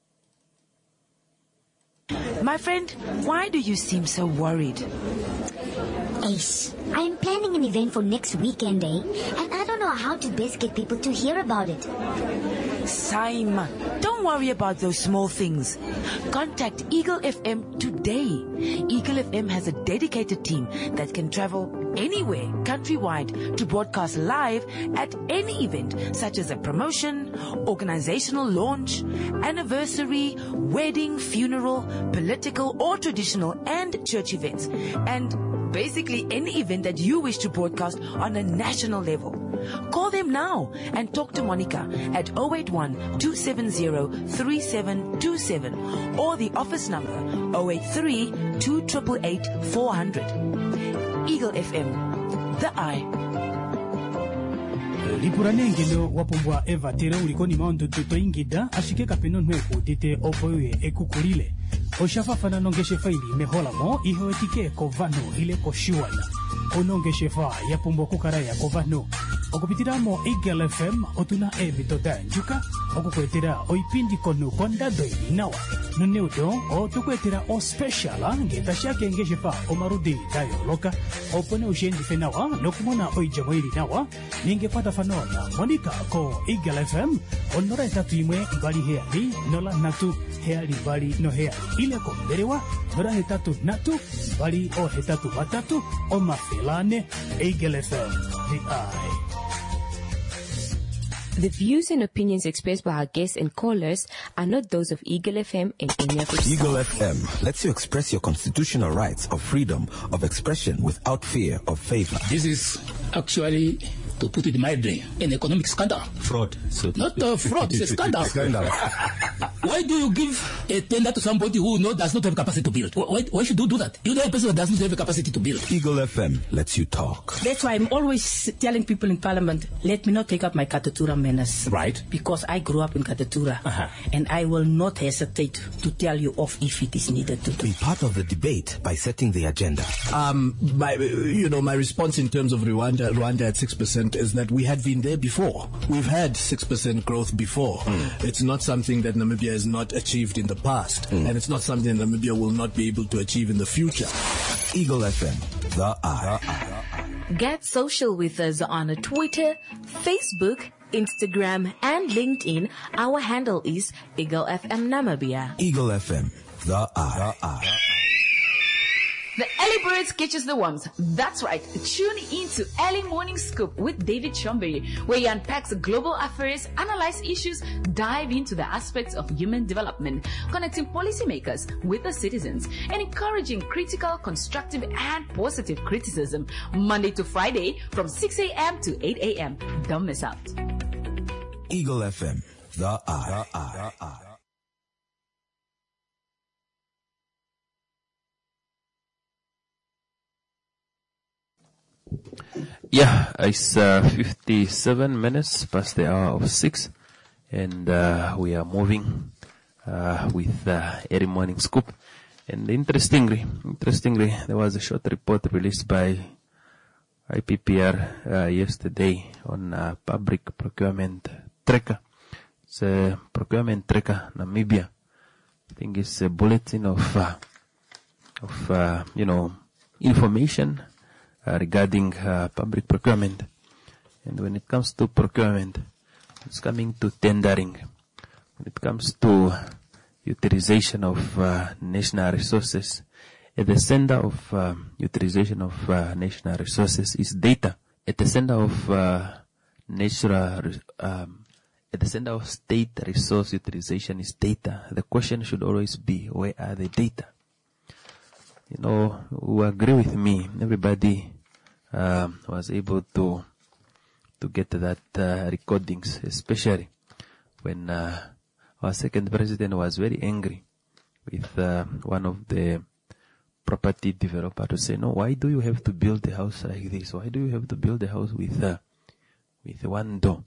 My friend, why do you seem so worried? Ace, I'm planning an event for next weekend, eh? And I don't know how to best get people to hear about it. Saima, don't worry about those small things. Contact Eagle F M today. Eagle F M has a dedicated team that can travel anywhere countrywide to broadcast live at any event, such as a promotion, organizational launch, anniversary, wedding, funeral, political or traditional and church events, and basically any event that you wish to broadcast on a national level. Call them now and talk to Monica at zero eight one, two seven zero, three seven two seven or the office number zero eight three, two eight eight, four zero zero. Eagle F M, the eye. lipuranengelo wapombwa eva tere ulikoni maondo toto ingida ashike kapeno nweku tite opoye ekukulile oshafafana nongeshe faili meholamo iho etike kovano ile koshiwana onongeshe fa yapombwa kukaraya kovano okupitiramo Eagle F M otuna ebitoda njuka okukwetera oipindi kono kondado inawa noneudo otukwetera o special ngeta shake ngeshe fa omarudi dayo loka opone ushendi fenawa nokumona oijamo ili nawa ningepata fanona Monica ko Eagle F M onora etatu imwe bali heali nola natu heali bali no heali ile ko berewa nora etatu natu bali o etatu batatu o mafilane Eagle F M the eye. The views and opinions expressed by our guests and callers are not those of Eagle F M and any of its Eagle F M lets you express your constitutional rights of freedom of expression without fear of favor. This is actually, to put it mildly, an economic scandal. Fraud. So Not a fraud, it's a scandal. Scandal. Why do you give a tender to somebody who no, does not have capacity to build? Why, why should you do that? You know a person that does not have a capacity to build. Eagle F M lets you talk. That's why I'm always telling people in Parliament, let me not take up my Katatura menace. Right. Because I grew up in Katatura. Uh-huh. And I will not hesitate to tell you off if it is needed to do. Be part of the debate by setting the agenda. Um, my, you know, my response in terms of Rwanda, Rwanda at six percent is that we had been there before. We've had six percent growth before. Mm. It's not something that Namibia has not achieved in the past. Mm. And it's not something Namibia will not be able to achieve in the future. Eagle F M, the eye. Get social with us on Twitter, Facebook, Instagram, and LinkedIn. Our handle is Eagle F M Namibia. Eagle F M, the eye. The eye. The early birds catches the worms. That's right. Tune into Early Morning Scoop with David Chombe, where he unpacks global affairs, analyze issues, dive into the aspects of human development, connecting policymakers with the citizens, and encouraging critical, constructive, and positive criticism. Monday to Friday from six a.m. to eight a.m. Don't miss out. Eagle F M, the eye. The eye. The eye. Yeah, it's uh, fifty-seven minutes past the hour of six, and uh, we are moving uh, with uh, Early Morning Scoop. And interestingly, interestingly, there was a short report released by I P P R uh, yesterday on uh, public procurement tracker. It's a procurement tracker, Namibia. I think it's a bulletin of, uh, of uh, you know, information Uh, regarding uh, public procurement. And when it comes to procurement, it's coming to tendering. When it comes to utilization of uh, national resources, at the center of uh, utilization of uh, national resources is data. At the center of uh, natural, um, at the center of state resource utilization is data. The question should always be, where are the data? You know, who agree with me, everybody um, was able to to get that uh, recordings, especially when uh, our second president was very angry with uh, one of the property developer to say, no, why do you have to build a house like this? Why do you have to build a house with uh, with one door?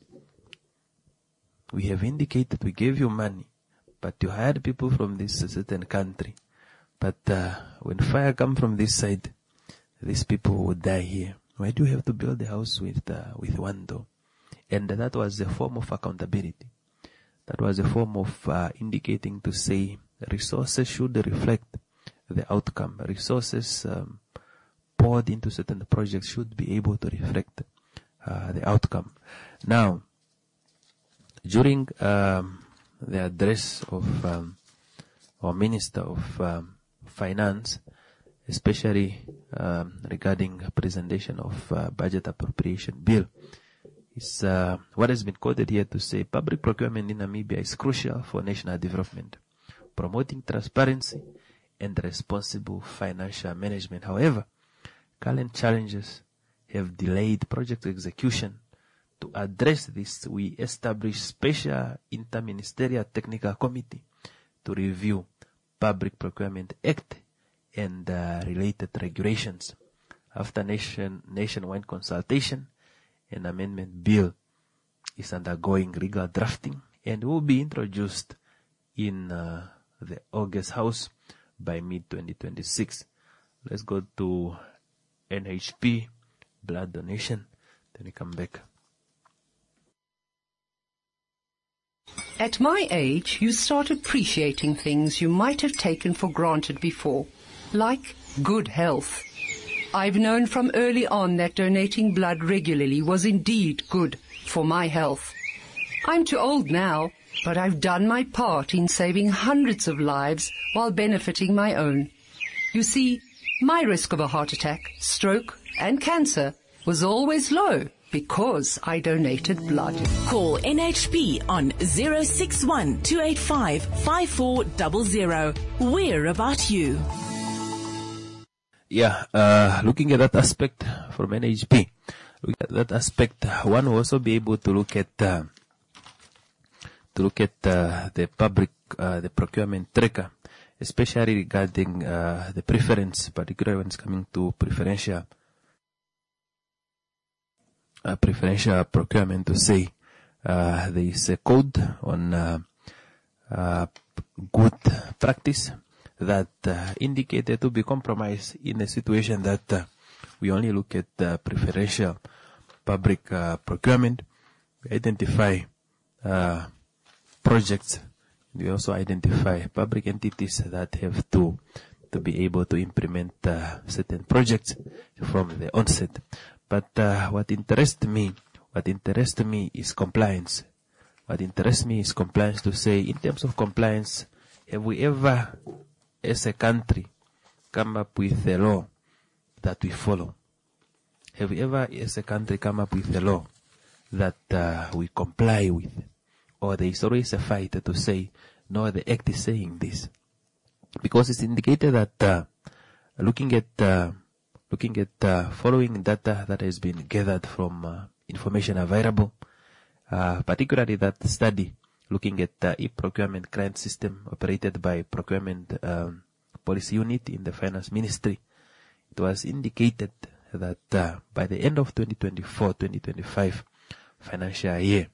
We have indicated we gave you money, but you hired people from this certain country. But uh, when fire comes from this side, these people would die here. Why do you have to build a house with uh, with one door? And that was a form of accountability. That was a form of uh, indicating to say resources should reflect the outcome. Resources um, poured into certain projects should be able to reflect uh, the outcome. Now, during um, the address of um, our Minister of um, Finance, especially um, regarding presentation of uh, budget appropriation bill, is uh, what has been quoted here to say public procurement in Namibia is crucial for national development, promoting transparency and responsible financial management. However, current challenges have delayed project execution. To address this, we established special interministerial technical committee to review Public Procurement Act and uh, related regulations. After nation nationwide consultation, an amendment bill is undergoing legal drafting and will be introduced in uh, the August House by mid twenty twenty-six. Let's go to N H P, blood donation, then we come back. At my age, you start appreciating things you might have taken for granted before, like good health. I've known from early on that donating blood regularly was indeed good for my health. I'm too old now, but I've done my part in saving hundreds of lives while benefiting my own. You see, my risk of a heart attack, stroke, and cancer was always low because I donated blood. Call N H P on zero six one, two eight five, five four zero zero. We're about you. Yeah, uh, looking at that aspect from N H P, look at that aspect, one will also be able to look at uh, to look at uh, the public, uh, the procurement tracker, especially regarding uh, the preference, particularly when it's coming to preferential uh, preferential procurement. To say uh, there is a code on uh, uh, good practice that uh, indicated to be compromised in a situation that uh, we only look at uh, preferential public uh, procurement. We identify uh, projects. We also identify public entities that have to to be able to implement uh, certain projects from the onset. But uh, what interests me, what interests me is compliance. What interests me is compliance. To say, in terms of compliance, have we ever, as a country, come up with a law that we follow? Have we ever, as a country, come up with a law that uh, we comply with? Or there is always a fight to say, no, the act is saying this. Because it's indicated that uh, looking at uh, looking at uh, following data that has been gathered from uh, information available, uh, particularly that study looking at the e-procurement client system operated by Procurement um, Policy Unit in the Finance Ministry, it was indicated that uh, by the end of twenty twenty-four twenty twenty-five financial year,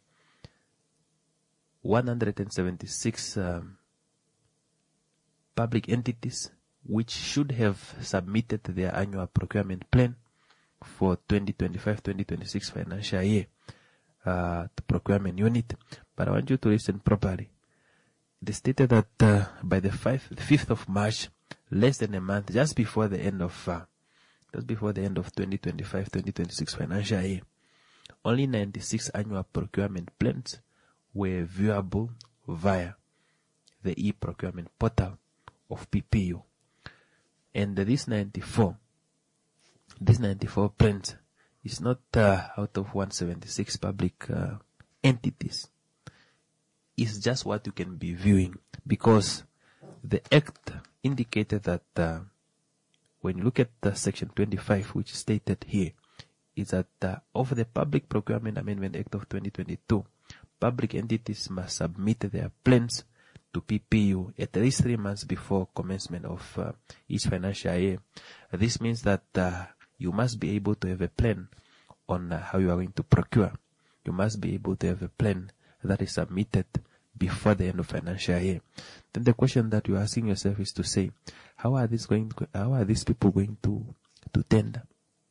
one hundred seventy-six um, public entities which should have submitted their annual procurement plan for twenty twenty-five twenty twenty-six financial year uh, to procurement unit. But I want you to listen properly. They stated that uh, by the fifth of March, less than a month, just before the end of uh, just before the end of twenty twenty-five twenty twenty-six financial year, only ninety-six annual procurement plans were viewable via the e-procurement portal of P P U. And this ninety-four, this ninety-four plans is not uh, out of one hundred seventy-six public uh, entities. It's just what you can be viewing, because the Act indicated that uh, when you look at the Section twenty-five, which is stated here, is that uh, of the Public Procurement Amendment Act of twenty twenty-two, public entities must submit their plans to P P U at least three months before commencement of uh, each financial year. This means that uh, you must be able to have a plan on uh, how you are going to procure. You must be able to have a plan that is submitted before the end of financial year. Then the question that you're asking yourself is to say, how are these going? To, how are these people going to to tender?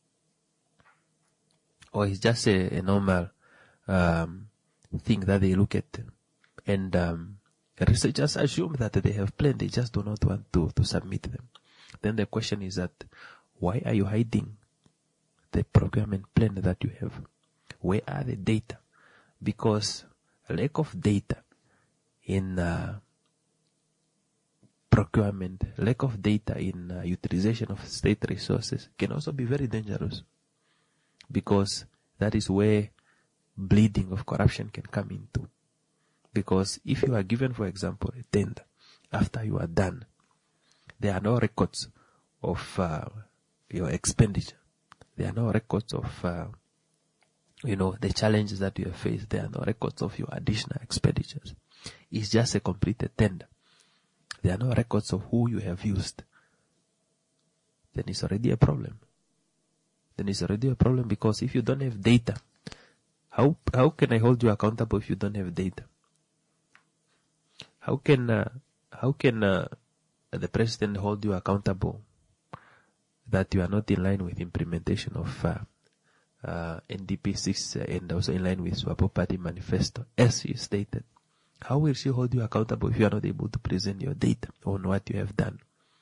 Or it's just a, a normal um, thing that they look at, and um, researchers assume that they have planned. They just do not want to to submit them. Then the question is that, why are you hiding the procurement plan that you have? Where are the data? Because lack of data in uh, procurement, lack of data in uh, utilization of state resources can also be very dangerous, because that is where bleeding of corruption can come into. Because if you are given, for example, a tender, after you are done, there are no records of uh, your expenditure. There are no records of uh, you know, the challenges that you have faced. There are no records of your additional expenditures. It's just a completed tender. There are no records of who you have used. Then it's already a problem. Then it's already a problem, because if you don't have data, how how can I hold you accountable if you don't have data? How can uh, how can uh, the president hold you accountable that you are not in line with implementation of uh, uh, N D P six uh, and also in line with Swapo Party manifesto, as you stated? How will she hold you accountable if you are not able to present your data on what you have done?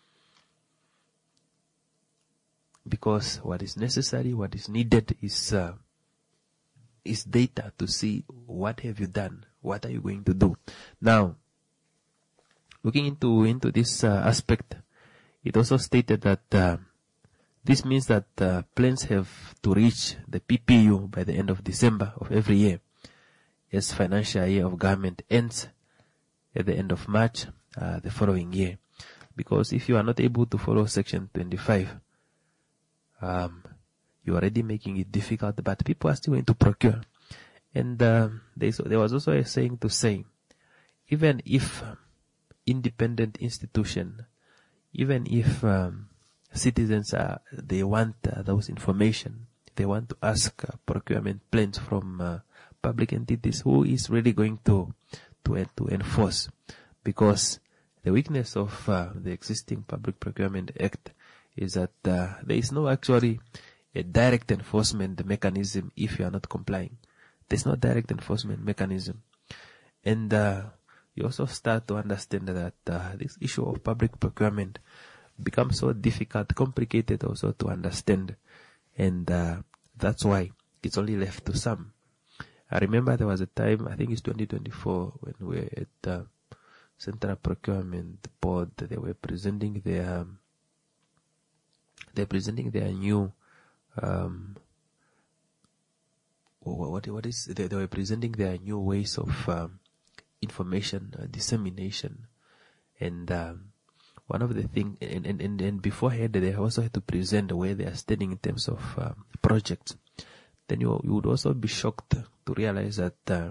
Because what is necessary, what is needed is uh, is data to see what have you done, what are you going to do. Now, looking into into this uh, aspect, it also stated that uh, this means that uh, plans have to reach the P P U by the end of December of every year, as financial year of government ends at the end of March uh, the following year. Because if you are not able to follow Section twenty-five, um, you're already making it difficult, but people are still going to procure. And uh, there was also a saying to say, even if independent institution, even if um, citizens are, they want uh, those information, they want to ask uh, procurement plans from uh, public entities, who is really going to to to enforce? Because the weakness of uh, the existing Public Procurement Act is that uh, there is no actually a direct enforcement mechanism if you are not complying. There's no direct enforcement mechanism. And uh, you also start to understand that uh, this issue of public procurement becomes so difficult, complicated also to understand. And uh, that's why it's only left to some. I remember there was a time, I think it's twenty twenty-four, when we were at the uh, Central Procurement Board, they were presenting their um, they're presenting their new, um, what, what is, they, they were presenting their new ways of, um, information uh, dissemination. And, um, one of the things, and, and, and, and beforehand, they also had to present where they are standing in terms of um, projects. Then you, you would also be shocked to realize that uh,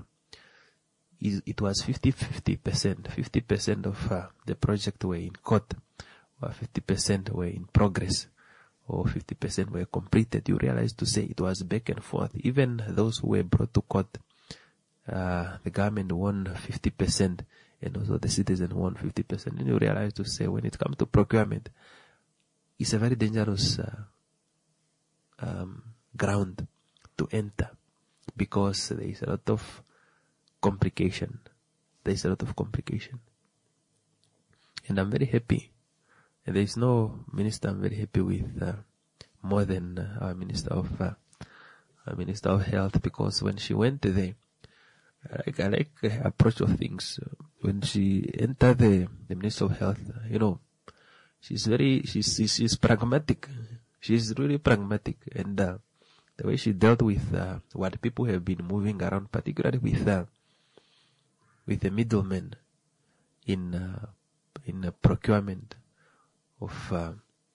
it was fifty-fifty percent. fifty percent of uh, the project were in court, or fifty percent were in progress, or fifty percent were completed. You realize to say it was back and forth. Even those who were brought to court, uh, the government won fifty percent, and also the citizen won fifty percent. And you realize to say when it comes to procurement, it's a very dangerous uh, um, ground to enter, because there is a lot of complication. There is a lot of complication. And I'm very happy. And there is no minister I'm very happy with uh, more than uh, our Minister of uh, our Minister of Health, because when she went there, I like, I like her approach of things. When she entered the, the Minister of Health, you know, she's very, she's, she's, she's pragmatic. She's really pragmatic. And uh, the way she dealt with uh, what people have been moving around, particularly with uh, with the middlemen in uh, in uh, procurement of uh,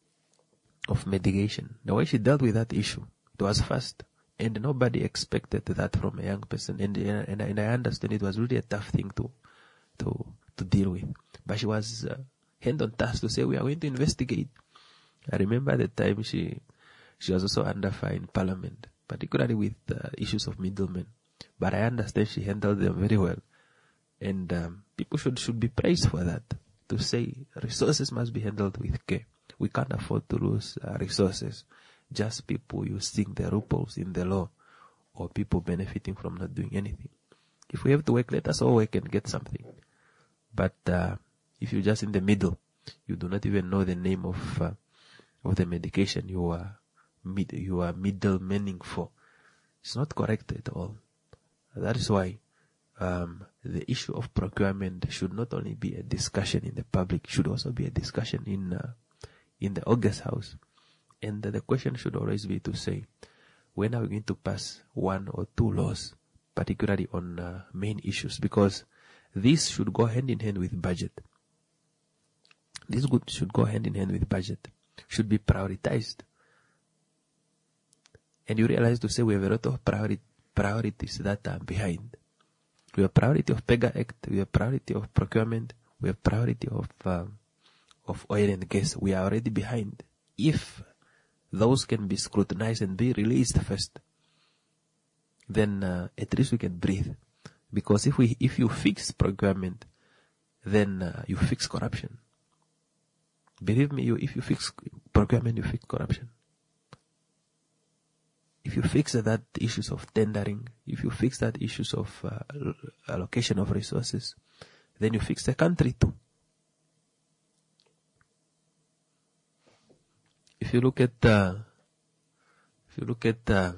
of medication. The way she dealt with that issue, it was fast, and nobody expected that from a young person. And and, and I understand it was really a tough thing to to to deal with. But she was uh, hand on task to say we are going to investigate. I remember the time she she was also under fire in Parliament, particularly with uh, issues of middlemen. But I understand she handled them very well. And um, people should, should be praised for that. To say resources must be handled with care. We can't afford to lose uh, resources. Just people using the loopholes in the law, or people benefiting from not doing anything. If we have to work, let us all work and get something. But uh, if you're just in the middle, you do not even know the name of uh, of the medication you are mid, you are middlemaning for. It's not correct at all. That is why Um, the issue of procurement should not only be a discussion in the public, should also be a discussion in uh, in the August House. And uh, the question should always be to say, when are we going to pass one or two laws, particularly on uh, main issues? Because this should go hand in hand with budget. This good should go hand in hand with budget, should be prioritized. And you realize to say we have a lot of priori- priorities that are behind. We have priority of PEGA Act, we have priority of procurement, we have priority of um, of oil and gas. We are already behind. If those can be scrutinized and be released first, then uh, at least we can breathe. Because if we if you fix procurement, then uh, you fix corruption. Believe me, you if you fix procurement, you fix corruption. If you fix that issues of tendering, if you fix that issues of uh, allocation of resources, then you fix the country too. If you look at, uh, if you look at uh,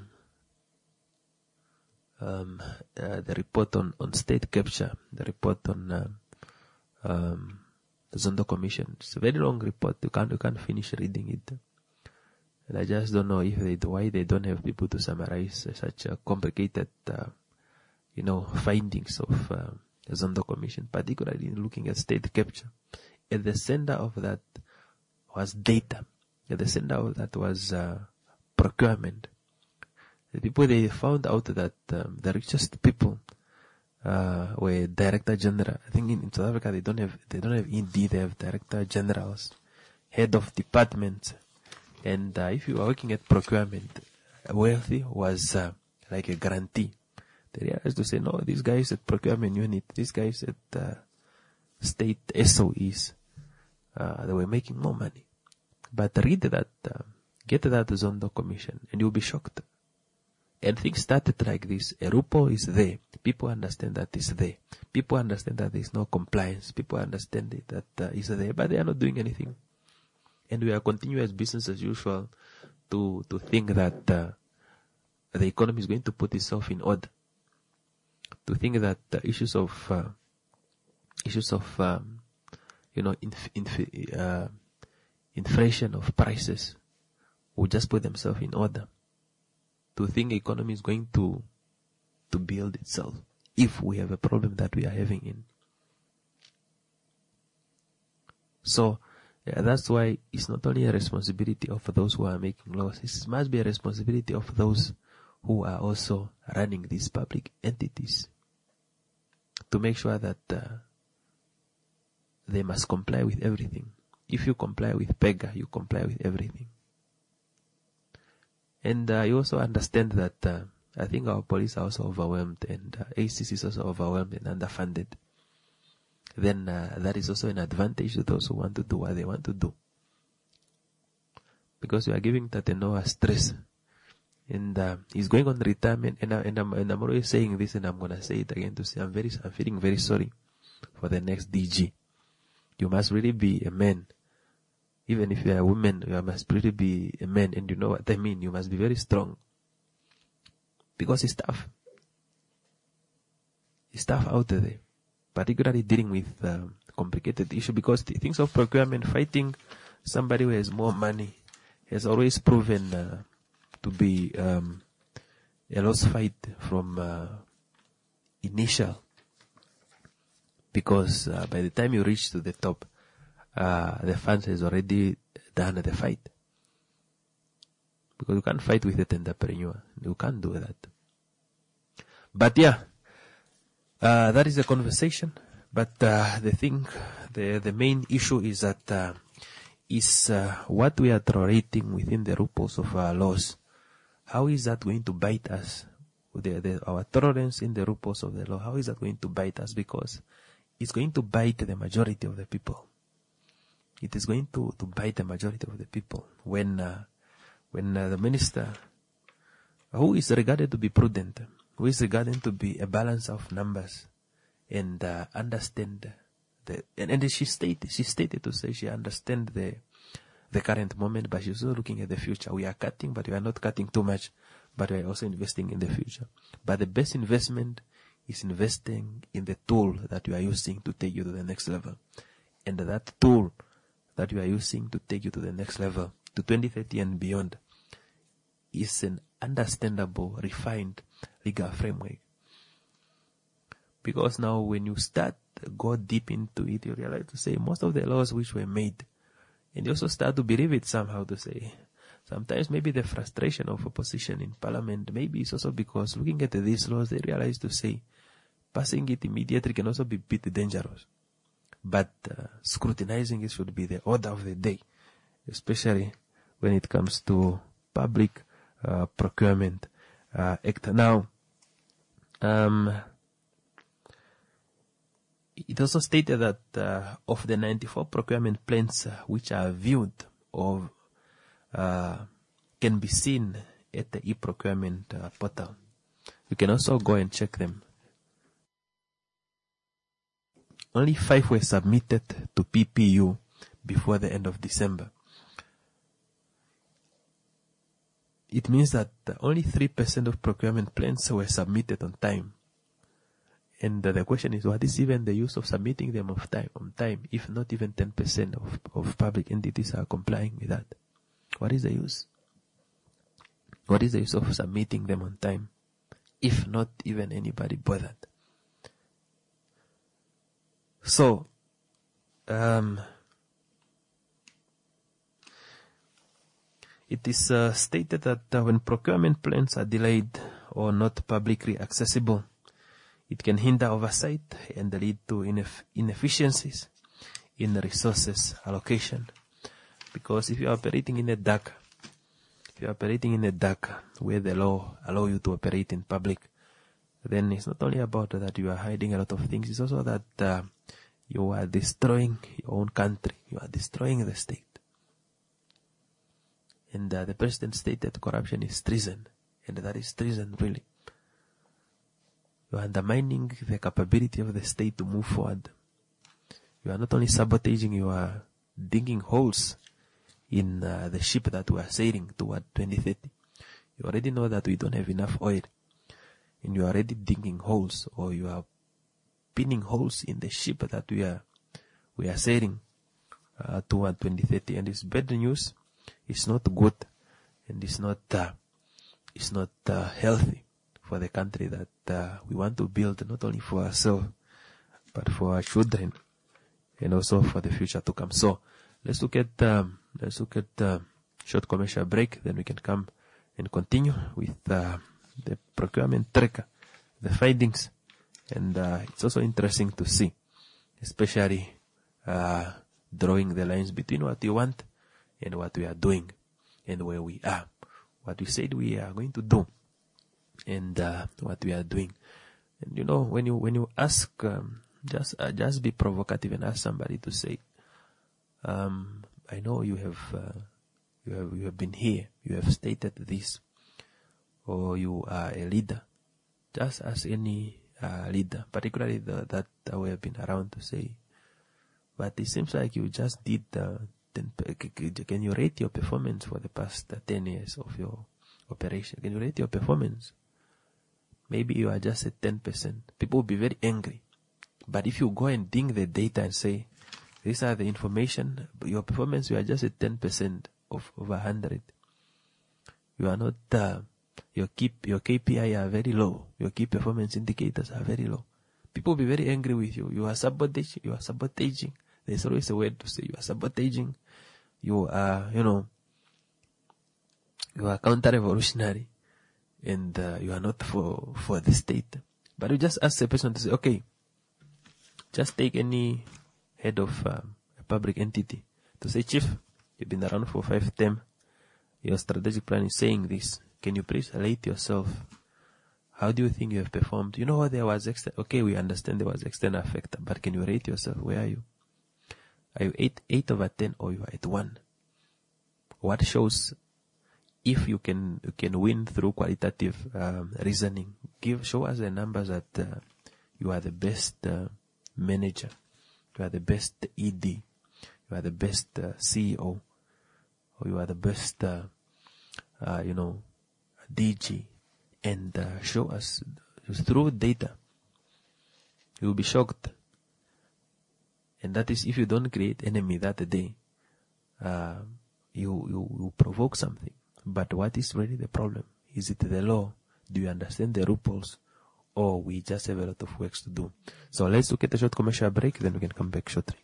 um, uh, the report on, on state capture, the report on uh, um, the Zondo Commission, it's a very long report. You can't you can't finish reading it. And I just don't know if they why they don't have people to summarize uh, such a complicated, uh, you know, findings of uh, the Zondo Commission, particularly in looking at state capture. At the center of that was data. At the center of that was uh, procurement. The people, they found out that um, the richest people uh, were director general. I think in, in South Africa they don't have they don't have E D. They have director generals, head of departments. And uh, if you are working at procurement, wealthy was uh, like a guarantee. They realized to say, no, these guys at procurement unit, these guys at uh, state S O Es, uh, they were making more money. But read that, uh, get that Zondo Commission, and you'll be shocked. And things started like this. A loophole is there. People understand that it's there. People understand that there's no compliance. People understand it, that uh, it's there, but they are not doing anything. And we are continuing as business as usual to, to think that uh, the economy is going to put itself in order. To think that uh, issues of uh, issues of um, you know inf- inf- uh, inflation of prices will just put themselves in order to think the economy is going to to build itself if we have a problem that we are having in. So yeah, that's why it's not only a responsibility of those who are making laws, it must be a responsibility of those who are also running these public entities to make sure that uh, they must comply with everything. If you comply with PEGA, you comply with everything. And uh, you also understand that uh, I think our police are also overwhelmed, and uh, A C C is also overwhelmed and underfunded. Then uh, that is also an advantage to those who want to do what they want to do. Because you are giving Tatenoa stress. And uh, he's going on retirement, and, I, and, I'm, and I'm always saying this, and I'm going to say it again to say I'm very, I'm feeling very sorry for the next D G. You must really be a man. Even if you are a woman, you must really be a man, and you know what I mean. You must be very strong. Because it's tough. It's tough out there. Particularly dealing with um, complicated issue, because the things of procurement, fighting somebody who has more money has always proven uh, to be um, a lost fight from uh, initial, because uh, by the time you reach to the top, uh, the fund has already done the fight. Because you can't fight with the entrepreneur. You can't do that. But yeah, uh, that is a conversation. But uh, the thing, the the main issue is that uh, is uh, what we are tolerating within the loopholes of our laws. How is that going to bite us? The, the, our tolerance in the loopholes of the law, how is that going to bite us? Because it's going to bite the majority of the people. It is going to, to bite the majority of the people. When uh, when uh, the minister, who is regarded to be prudent, who is regarded to be a balance of numbers, and uh, understand the, and, and she stated, she stated to say she understand the the current moment, but she's also looking at the future. We are cutting, but we are not cutting too much, but we are also investing in the future. But the best investment is investing in the tool that you are using to take you to the next level. And that tool that you are using to take you to the next level, to twenty thirty and beyond, is an understandable, refined legal framework. Because now when you start go deep into it, you realize to say most of the laws which were made, and you also start to believe it somehow to say, sometimes maybe the frustration of opposition in parliament, maybe it's also because looking at these laws, they realize to say, passing it immediately can also be a bit dangerous. But uh, scrutinizing it should be the order of the day, especially when it comes to public uh, procurement uh, act. Now, um, it also stated that uh, of the ninety-four procurement plans uh, which are viewed or uh, can be seen at the e-procurement uh, portal, you can also go and check them. Only five were submitted to P P U before the end of December. It means that only three percent of procurement plans were submitted on time. And uh, the question is, what is even the use of submitting them of time, on time, if not even ten percent of, of public entities are complying with that? What is the use? What is the use of submitting them on time, if not even anybody bothered? So, um, it is uh, stated that uh, when procurement plans are delayed or not publicly accessible, it can hinder oversight and lead to ineff- inefficiencies in the resources allocation. Because if you are operating in a dark, if you are operating in a dark where the law allow you to operate in public, then it's not only about that you are hiding a lot of things, it's also that uh, you are destroying your own country, you are destroying the state. And uh, the president stated corruption is treason, and that is treason really. You are undermining the capability of the state to move forward. You are not only sabotaging, you are digging holes in uh, the ship that we are sailing toward twenty thirty. You already know that we don't have enough oil, and you are already digging holes, or you are pinning holes in the ship that we are we are sailing uh, toward twenty thirty. And it's bad news. It's not good and it's not uh, it's not uh, healthy for the country that uh, we want to build, not only for ourselves but for our children and also for the future to come. So let's look at um, let's look at uh, short commercial break, then we can come and continue with uh, the procurement tracker, the findings, and uh, it's also interesting to see, especially uh, drawing the lines between what you want and what we are doing and where we are, what we said we are going to do and uh, what we are doing. And you know, when you when you ask, um, just uh, just be provocative and ask somebody to say, um, I know you have uh, you have you have been here, you have stated this, or you are a leader. Just ask any uh, leader, particularly the, that uh, we have been around, to say, but it seems like you just did. Uh, ten, can you rate your performance for the past uh, ten years of your operation? Can you rate your performance? Maybe you are just at ten percent. People will be very angry. But if you go and ding the data and say, these are the information, your performance, you are just at ten percent of over one hundred. You are not, uh, your, keep, your K P I are very low. Your key performance indicators are very low. People will be very angry with you. You are sabotaging. You are sabotaging. There's always a word to say you are sabotaging. You are, you know, you are counter-revolutionary. And uh, you are not for, for the state. But you just ask a person to say, okay, just take any head of um, a public entity to say, Chief, you've been around for five terms. Your strategic plan is saying this. Can you please rate yourself? How do you think you have performed? You know what, there was external, okay, we understand there was external factor, but can you rate yourself? Where are you? Are you eight, eight over ten, or you are at one? What shows if you can you can win through qualitative um, reasoning? Give show us the numbers that uh, you are the best uh, manager, you are the best E D, you are the best uh, C E O, or you are the best, uh, uh, you know, D G, and uh, show us through data. You will be shocked, and that is if you don't create enemy that day, uh, you you you provoke something. But what is really the problem? Is it the law? Do you understand the loopholes? Or we just have a lot of work to do? So let's look at a short commercial break, then we can come back shortly.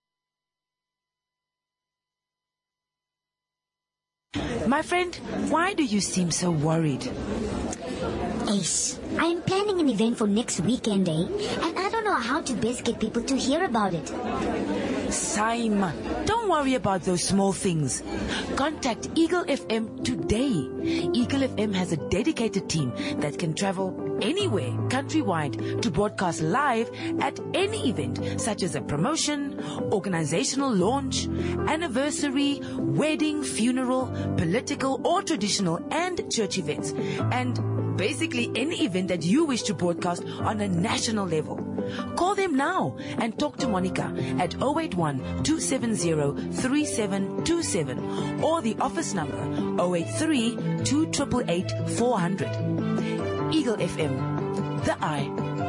My friend, why do you seem so worried? Ace, I'm planning an event for next weekend, eh? And I don't know how to best get people to hear about it. Simon, don't worry about those small things. Contact Eagle F M today. Eagle F M has a dedicated team that can travel anywhere countrywide to broadcast live at any event, such as a promotion, organizational launch, anniversary, wedding, funeral, political or traditional and church events, and basically any event that you wish to broadcast on a national level. Call them now and talk to Monica at zero eight one, two seven zero, three seven two seven or the office number zero eight three, two eight eight, four zero zero. Eagle F M, the eye.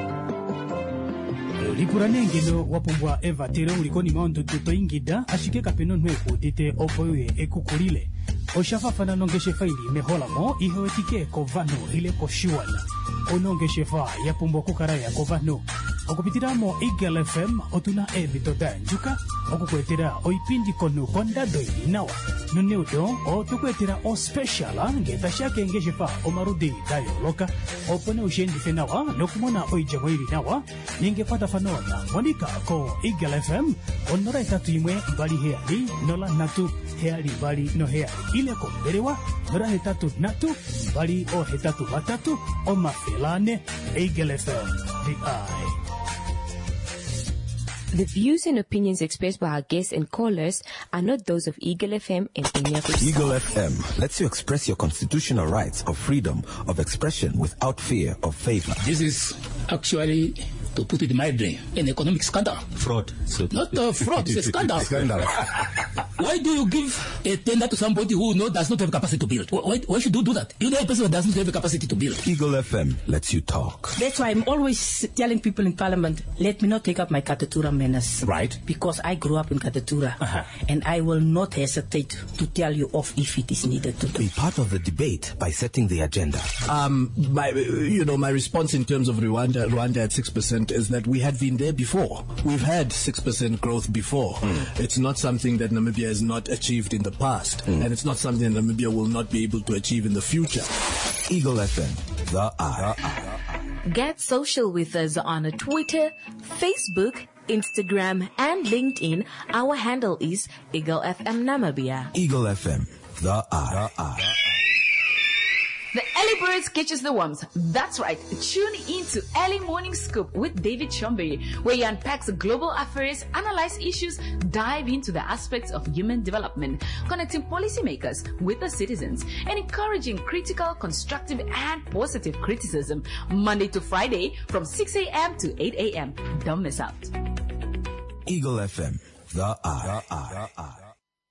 Lipuranengelo wapumbwa eva tere ulikoni maondo tuto ingida ashike kapeno nweku dite opoye ekukulile. Oshafafana nongeshe faili mehola mo ihewetike kovano ile koshiwana. Onongeshe fa yapumbwa kukaraya kovano. Okupitiramo Eagle F M otuna evi tota njuka. Okukwetera oipindi konu konda doi nawa. Nuneudo o tukwetera o special ngeta shake ngeshe fa omarudi dayo loka. Opone ushendi fenawa nokumona oijamoiri nawa. Ningepata fanona Monica ko Eagle F M onora itatu imwe bali heali nola natu heali bali no heali ile ko berewa nora hetatu natu bali o hetatu batatu o mafelane Eagle F M, the eye. The views and opinions expressed by our guests and callers are not those of Eagle F M and Kenya. Eagle F M lets you express your constitutional rights of freedom of expression without fear of favor. This is actually to put it mildly, an economic scandal. Fraud. So Not uh, fraud, it's a scandal. Scandal. Why do you give a tender to somebody who no, does not have capacity to build? Why, why should you do that? You know a person who does not have the capacity to build. Eagle F M lets you talk. That's why I'm always telling people in Parliament, let me not take up my Katatura manners. Right. Because I grew up in Katatura. Uh-huh. And I will not hesitate to tell you off if it is needed to do. Be part of the debate by setting the agenda. Um, my, you know, my response in terms of Rwanda, Rwanda at six percent is that we had been there before. We've had six percent growth before. Mm. It's not something that Namibia has not achieved in the past. Mm. And it's not something that Namibia will not be able to achieve in the future. Eagle F M, the eye. Get social with us on Twitter, Facebook, Instagram, and LinkedIn. Our handle is Eagle F M Namibia. Eagle F M, the eye. The early birds catches the worms. That's right. Tune in to Early Morning Scoop with David Chombe, where he unpacks global affairs, analyze issues, dive into the aspects of human development, connecting policymakers with the citizens, and encouraging critical, constructive, and positive criticism. Monday to Friday from six a.m. to eight a.m. Don't miss out. Eagle F M, the eye. The eye. The eye.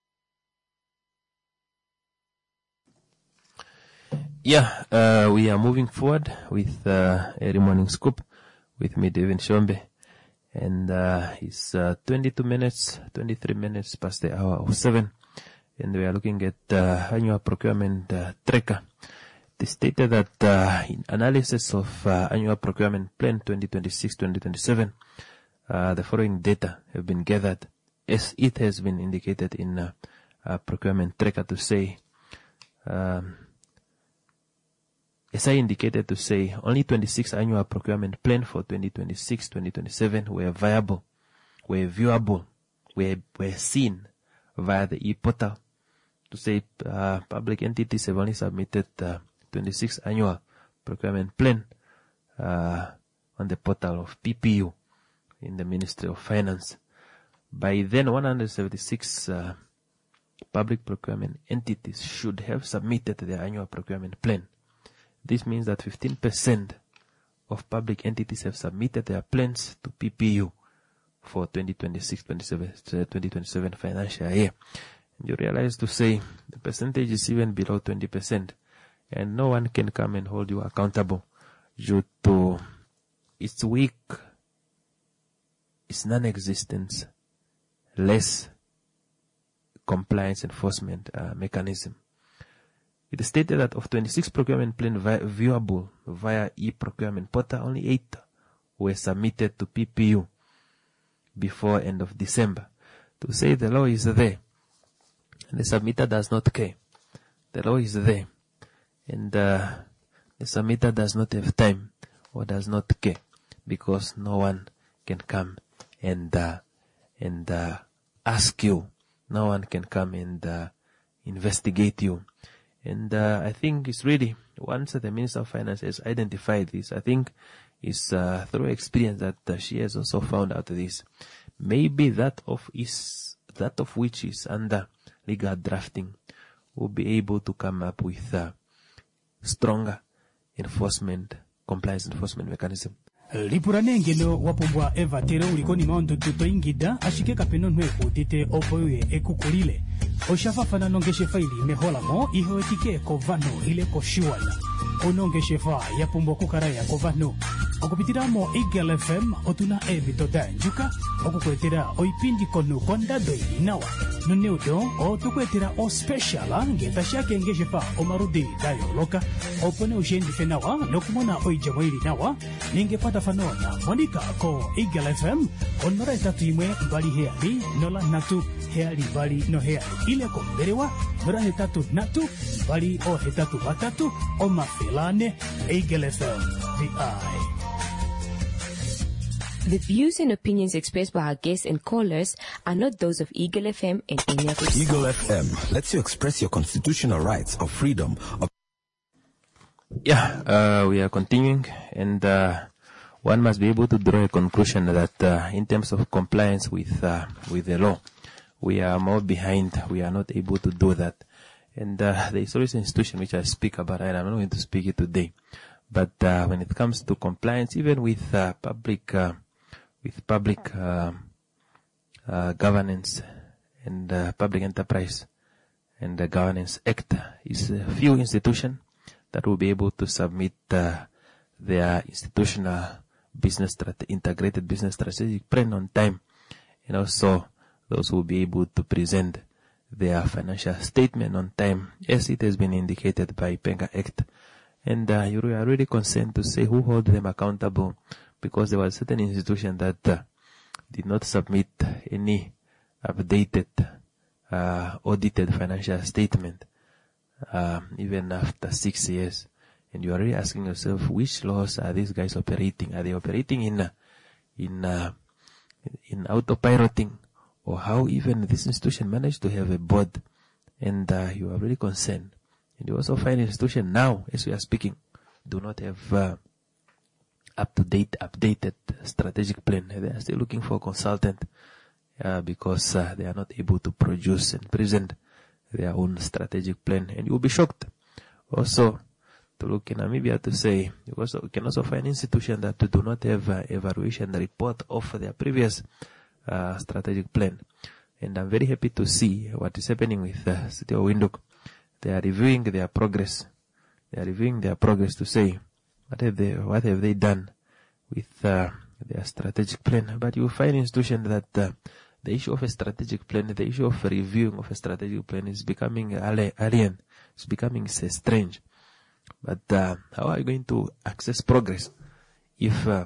Yeah, uh, we are moving forward with uh, Early Morning Scoop with me, David Shombe. And uh, it's uh, twenty-two minutes, twenty-three minutes past the hour of seven. And we are looking at uh, annual procurement uh, tracker. It is stated that uh, in analysis of uh, annual procurement plan twenty twenty-six to twenty twenty-seven, uh, the following data have been gathered as it has been indicated in uh, uh, procurement tracker to say, um, as I indicated to say, only twenty-six annual procurement plan for twenty twenty-six to twenty twenty-seven were viable, were viewable, were, were seen via the e-portal. To say, uh, public entities have only submitted uh, twenty-six annual procurement plan uh, on the portal of P P U in the Ministry of Finance. By then, one hundred seventy-six uh, public procurement entities should have submitted their annual procurement plan. This means that fifteen percent of public entities have submitted their plans to P P U for twenty twenty-six to twenty twenty-seven financial year. And you realize to say the percentage is even below twenty percent, and no one can come and hold you accountable due to its weak, its non-existence, less compliance enforcement uh, mechanism. It is stated that of twenty-six procurement plan vi- viewable via e-procurement portal, only eight were submitted to P P U before end of December. To say the law is there, and the submitter does not care. The law is there, and uh, the submitter does not have time or does not care, because no one can come and uh, and uh, ask you. No one can come and uh, investigate you. And uh, I think it's really, once the Minister of Finance has identified this, I think it's uh, through experience that uh, she has also found out this. Maybe that of is that of which is under legal drafting will be able to come up with uh, stronger enforcement, compliance enforcement mechanism. lipuranengeno wapumbwa eva tere ulikoni maondo tutoingida ashike kapeno nweku tite opoye ekukulile oshafafana nongeshe faili meholamo ihoetike kovano ile koshiwana onongeshe fa yapumbwa kukaraya kovano okupitiramo Eagle F M otuna ebitoda njuka okukwetera oipindi kono kondado inawa nuneudo otukwetera o special ngetashake ngeshe fa omarudi dayo loka opone ushendi fenawa nokumona oijamwili nawa ningepata fanona monika ko Eagle F M onora tatu imwe bali heali nola natu heali bali no heali ile ko berewa nora hetatu natu bali o hetatu batatu o mafilane Eagle F M the eye. The views and opinions expressed by our guests and callers are not those of Eagle F M and any of its Eagle F M lets you express your constitutional rights of freedom of. Yeah, uh, we are continuing, and uh, one must be able to draw a conclusion that uh, in terms of compliance with uh, with the law, we are more behind. We are not able to do that. And uh, there is always an institution which I speak about, and I'm not going to speak it today. But uh, when it comes to compliance, even with uh, public, uh, with public uh, uh, governance and uh, public enterprise and the Governance Act, is a few institutions that will be able to submit uh, their institutional business strate- integrated business strategic plan on time, and also those who will be able to present their financial statement on time, as it has been indicated by Penga Act. And uh, you are really concerned to say who hold them accountable, because there was a certain institution that uh, did not submit any updated, uh, audited financial statement, uh, even after six years. And you are really asking yourself, which laws are these guys operating? Are they operating in, uh, in, uh, in autopiloting? Or how even this institution managed to have a board? And uh, you are really concerned. And you also find institution now, as we are speaking, do not have uh, up-to-date, updated strategic plan. They are still looking for a consultant uh, because uh, they are not able to produce and present their own strategic plan. And you will be shocked also to look in Namibia to say, you also can also find institutions that do not have uh, evaluation report of their previous uh, strategic plan. And I'm very happy to see what is happening with the uh, City of Windhoek. They are reviewing their progress. They are reviewing their progress to say, what have they, what have they done with uh, their strategic plan? But you find institutions that uh, the issue of a strategic plan, the issue of reviewing of a strategic plan is becoming alien. It's becoming strange. But uh, how are you going to access progress if uh,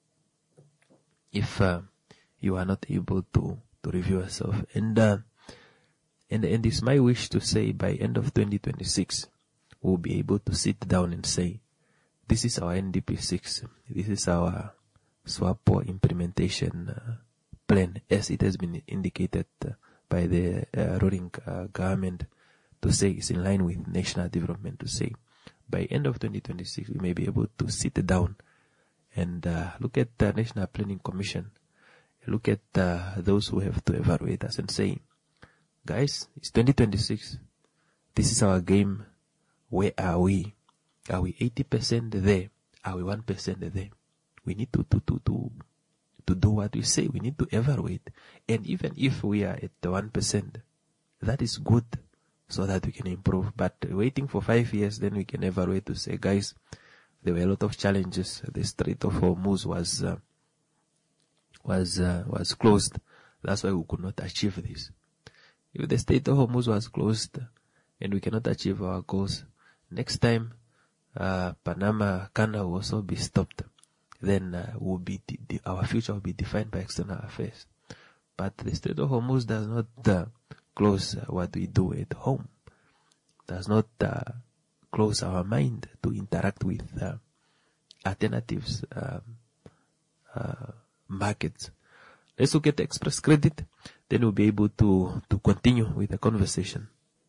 if uh, you are not able to, to review yourself? And uh, And, and it's my wish to say by end of twenty twenty-six, we'll be able to sit down and say, this is our N D P six, this is our SWAPO implementation uh, plan, as it has been indicated uh, by the uh, ruling uh, government, to say it's in line with national development, to say by end of twenty twenty-six, we may be able to sit down and uh, look at the National Planning Commission, look at uh, those who have to evaluate us and say, guys, it's twenty twenty-six. This is our game. Where are we? Are we eighty percent there? Are we one percent there? We need to, to, to, to, to do what we say. We need to evaluate. And even if we are at the one percent, that is good so that we can improve. But waiting for five years, then we can evaluate to say, guys, there were a lot of challenges. The Strait of Hormuz was, uh, was, uh, was closed. That's why we could not achieve this. If the Strait of Hormuz was closed and we cannot achieve our goals, next time uh, Panama Canal will also be stopped. Then uh, will be de- de- our future will be defined by external affairs. But the Strait of Hormuz does not uh, close uh, what we do at home. Does not uh, close our mind to interact with uh, alternatives um, uh, markets. Let's look at Express Credit. Then we'll be able to, to continue with the conversation.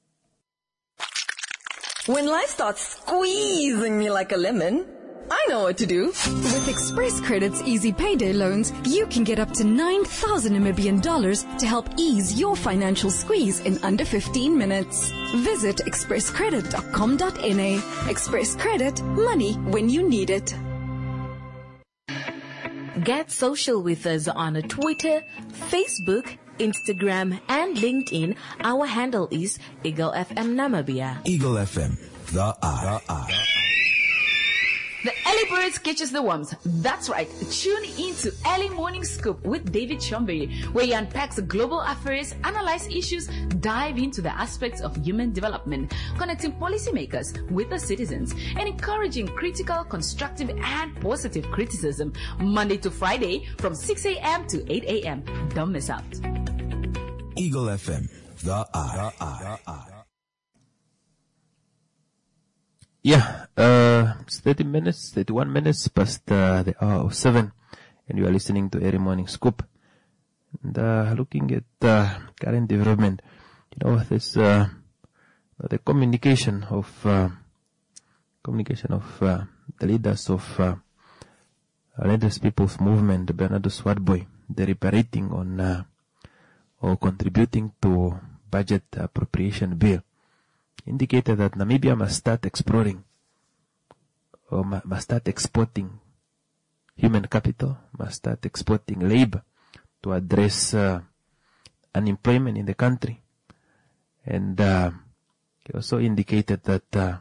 When life starts squeezing me like a lemon, I know what to do. With Express Credit's easy payday loans, you can get up to nine thousand Namibian dollars to help ease your financial squeeze in under fifteen minutes. Visit express credit dot com dot n a. Express Credit, money when you need it. Get social with us on Twitter, Facebook, Instagram, and LinkedIn. Our handle is Eagle F M Namibia. Eagle F M, the R. The R. The early birds catches the worms. That's right. Tune in to Early Morning Scoop with David Chombe, where he unpacks global affairs, analyze issues, dive into the aspects of human development, connecting policymakers with the citizens, and encouraging critical, constructive, and positive criticism. Monday to Friday from six a.m. to eight a.m. Don't miss out. Eagle F M, the R. The R. Yeah, uh, it's thirty minutes, thirty-one minutes past uh, the hour of seven, and you are listening to Early Morning Scoop. And uh, looking at uh, current development, you know, there's uh, the communication of uh, communication of uh, the leaders of uh, Leaders People's Movement, Bernardo Swartboy, deliberating on uh, or contributing to budget appropriation bill, indicated that Namibia must start exploring or must start exporting human capital, must start exporting labor to address uh, unemployment in the country. And uh, he also indicated that uh,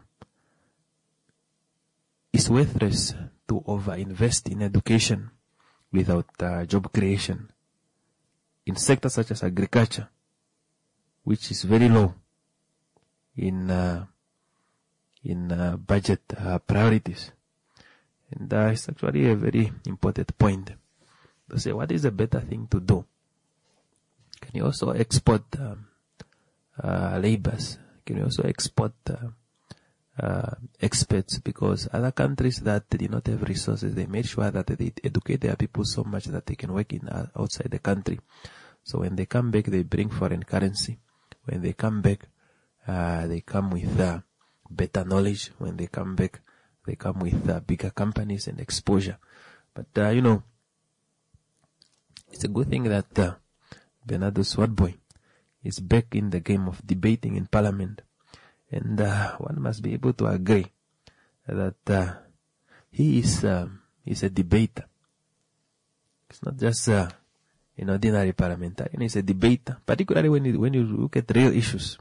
it's worthless to overinvest in education without uh, job creation in sectors such as agriculture, which is very low in uh, in uh, budget uh, priorities. And uh, it's actually a very important point to say what is a better thing to do. Can you also export um, uh, labors? Can you also export uh, uh, experts? Because other countries that did not have resources, they made sure that they educate their people so much that they can work in uh, outside the country. So when they come back, they bring foreign currency. When they come back, uh, they come with uh, better knowledge. When they come back, they come with uh, bigger companies and exposure. But, uh, you know, it's a good thing that uh, Bernardo Swartboy is back in the game of debating in Parliament. And uh, one must be able to agree that uh, he is uh, is a debater. It's not just uh, an ordinary parliamentarian. He's a debater, particularly when you, when you look at real issues.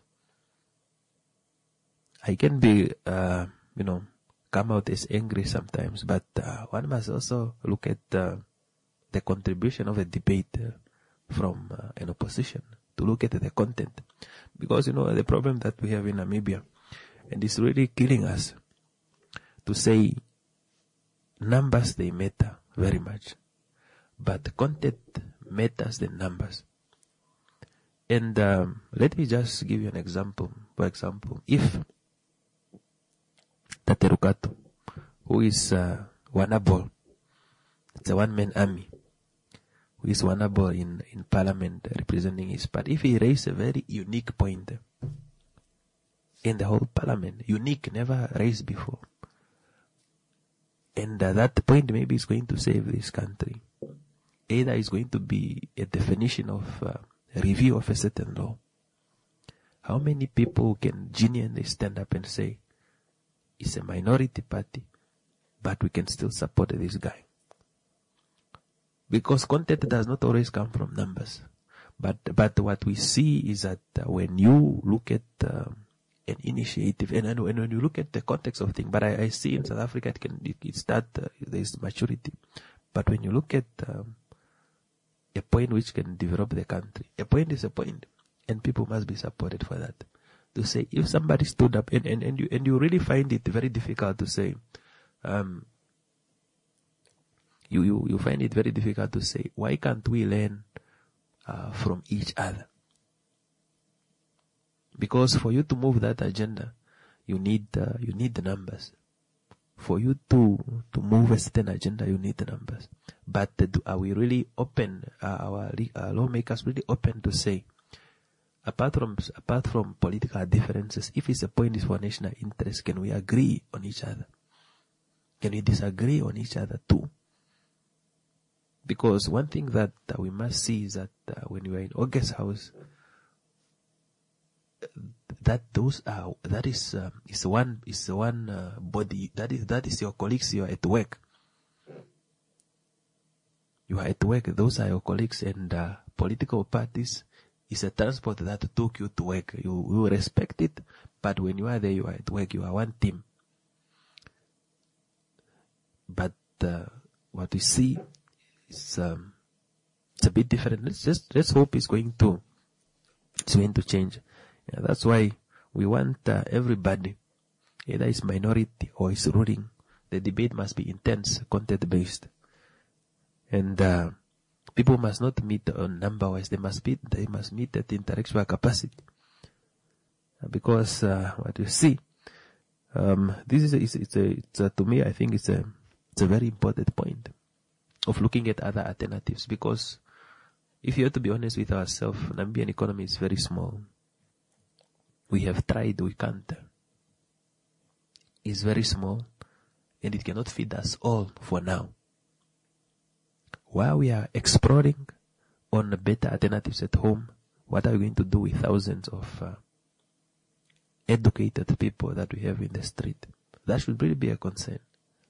I can be, uh, you know, come out as angry sometimes, but uh, one must also look at uh, the contribution of a debate uh, from uh, an opposition, to look at the content. Because, you know, the problem that we have in Namibia, and it's really killing us, to say numbers, they matter very much, but the content matters than numbers. And um, let me just give you an example. For example, if Taterukato, who is uh, Wanabol, it's a one-man army, who is Wanabol in, in parliament representing his party, if he raised a very unique point in the whole parliament, unique, never raised before, and uh, that point maybe is going to save this country. Either is going to be a definition of uh, a review of a certain law. How many people can genuinely stand up and say, it's a minority party, but we can still support this guy? Because content does not always come from numbers. But but what we see is that uh, when you look at uh, an initiative, and, and when you look at the context of things, but I, I see in South Africa it can it, it start, uh, there is maturity. But when you look at um, a point which can develop the country, a point is a point, and people must be supported for that. To say, if somebody stood up, and, and, and, you, and you really find it very difficult to say, um, you, you, you find it very difficult to say, why can't we learn uh, from each other? Because for you to move that agenda, you need uh, you need the numbers. For you to to move a certain agenda, you need the numbers. But uh, do, are we really open? Uh, our, our lawmakers really open to say, apart from apart from political differences, if it's a point is for national interest, can we agree on each other? Can we disagree on each other too? Because one thing that uh, we must see is that uh, when you are in August House, that those are that is uh, is one is one uh, body that is that is your colleagues. You are at work. You are at work. Those are your colleagues, and uh, political parties is a transport that took you to work. You you respect it, but when you are there, you are at work. You are one team. But uh, what we see is um, it's a bit different. Let's just let's hope it's going to it's going to change. Yeah, that's why we want uh, everybody, either it's minority or it's ruling, the debate must be intense, content-based. And uh, people must not meet on number-wise. They must meet, they must meet at intellectual capacity. Uh, because uh, what you see, um, this is a, it's, it's a, it's a, to me, I think it's a, it's a very important point of looking at other alternatives. Because if you have to be honest with ourselves, Namibian economy is very small. We have tried, we can't. It's very small, and it cannot feed us all for now. While we are exploring on better alternatives at home, what are we going to do with thousands of uh, educated people that we have in the street? That should really be a concern.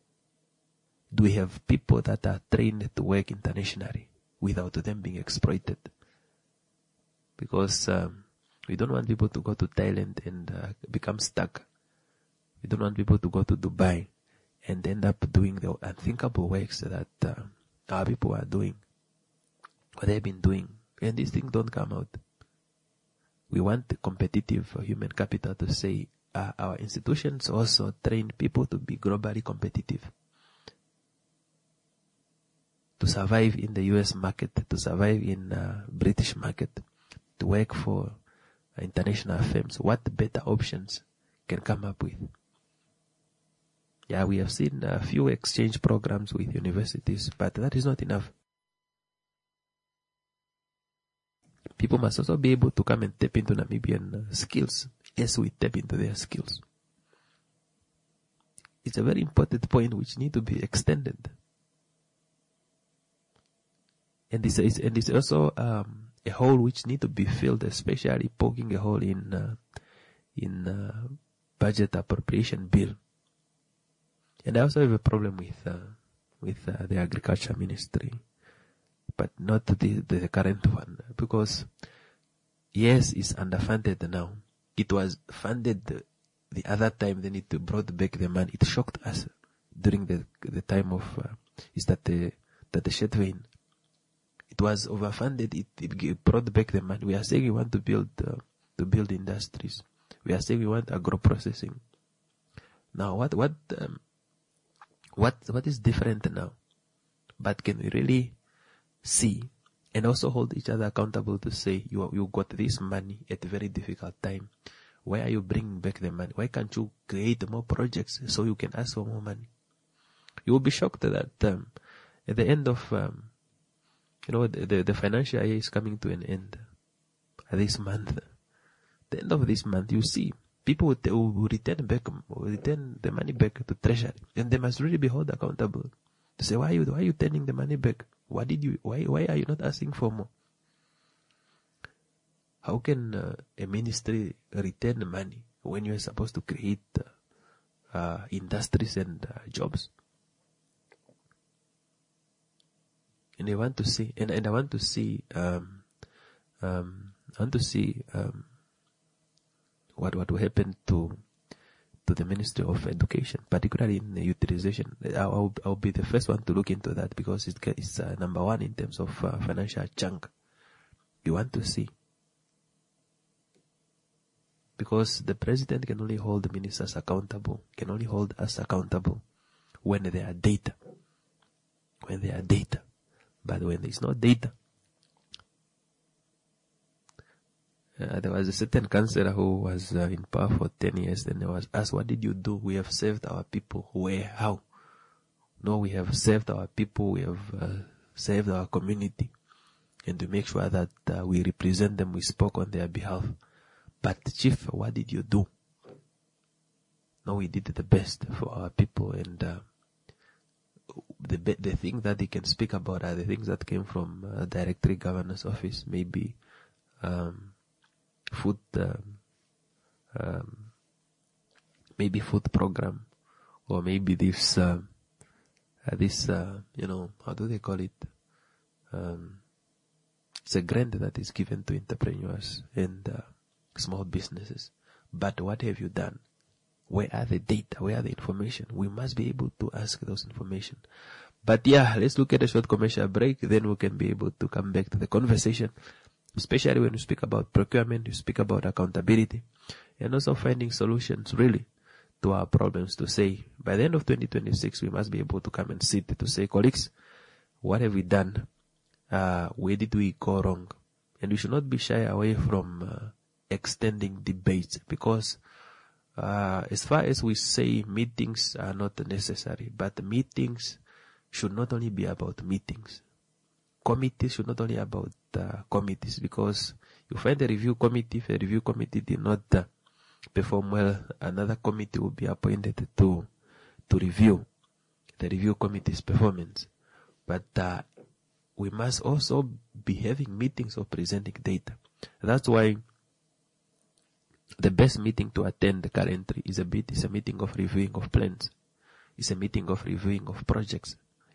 we have people that are trained to work internationally without them being exploited? Because um, we don't want people to go to Thailand and uh, become stuck. We don't want people to go to Dubai and end up doing the unthinkable works that uh, our people are doing, what they've been doing. And these things don't come out. We want the competitive human capital to say uh, our institutions also train people to be globally competitive, to survive in the U S market, to survive in uh, British market, to work for international firms. What better options can come up with? Yeah, we have seen a few exchange programs with universities, but that is not enough. People must also be able to come and tap into Namibian uh, skills as we tap into their skills. It's a very important point which need to be extended. And this is, and it's also um, a hole which need to be filled, especially poking a hole in uh, in uh, budget appropriation bill. And I also have a problem with uh, with uh, the agriculture ministry, but not the, the the current one, because yes, it's underfunded now. It was funded the, the other time, then it brought back the money. It shocked us during the the time of uh, is that the that the Shetvein. It was overfunded. It, it brought back the money. We are saying we want to build uh, to build industries. We are saying we want agro processing. Now, what what um, what what is different now? But can we really see and also hold each other accountable to say you you got this money at a very difficult time? Why are you bringing back the money? Why can't you create more projects so you can ask for more money? You will be shocked that um, at the end of um, you know the, the the financial year is coming to an end this month. The end of this month, you see people will, will return back, will return the money back to treasury, and they must really be held accountable to say, why are you why are you turning the money back? Why did you why why are you not asking for more? How can uh, a ministry return the money when you are supposed to create uh, uh, industries and uh, jobs? And I want to see, and, and I want to see, um, um, I want to see um, what what will happen to to the Ministry of Education, particularly in the utilization. I'll, I'll be the first one to look into that because it's, it's uh, number one in terms of uh, financial chunk. You want to see. Because the president can only hold the ministers accountable, can only hold us accountable when there are data. When there are data. But when there is no data, uh, there was a certain councillor who was uh, in power for ten years, and he was asked, what did you do? We have saved our people. Where? How? No, we have saved our people, we have uh, saved our community. And to make sure that uh, we represent them, we spoke on their behalf. But Chief, what did you do? No, we did the best for our people, and uh, the the thing that they can speak about are the things that came from uh, Directory Governor's Office, maybe um, food, um, um, maybe food program, or maybe this uh, uh, this uh, you know, how do they call it? Um, it's a grant that is given to entrepreneurs and uh, small businesses. But what have you done? Where are the data? Where are the information? We must be able to ask those information. But yeah, let's look at a short commercial break. Then we can be able to come back to the conversation, especially when we speak about procurement, we speak about accountability, and also finding solutions really to our problems, to say by the end of twenty twenty-six, we must be able to come and sit to say, colleagues, what have we done? Uh, where did we go wrong? And we should not be shy away from uh, extending debates, because Uh, as far as we say meetings are not necessary, but meetings should not only be about meetings. Committees should not only about uh, committees, because you find a review committee, if a review committee did not uh, perform well, another committee will be appointed to to review the review committee's performance. But uh, we must also be having meetings of presenting data. That's why the best meeting to attend currently is a bit is a meeting of reviewing of plans. It's a meeting of reviewing of projects.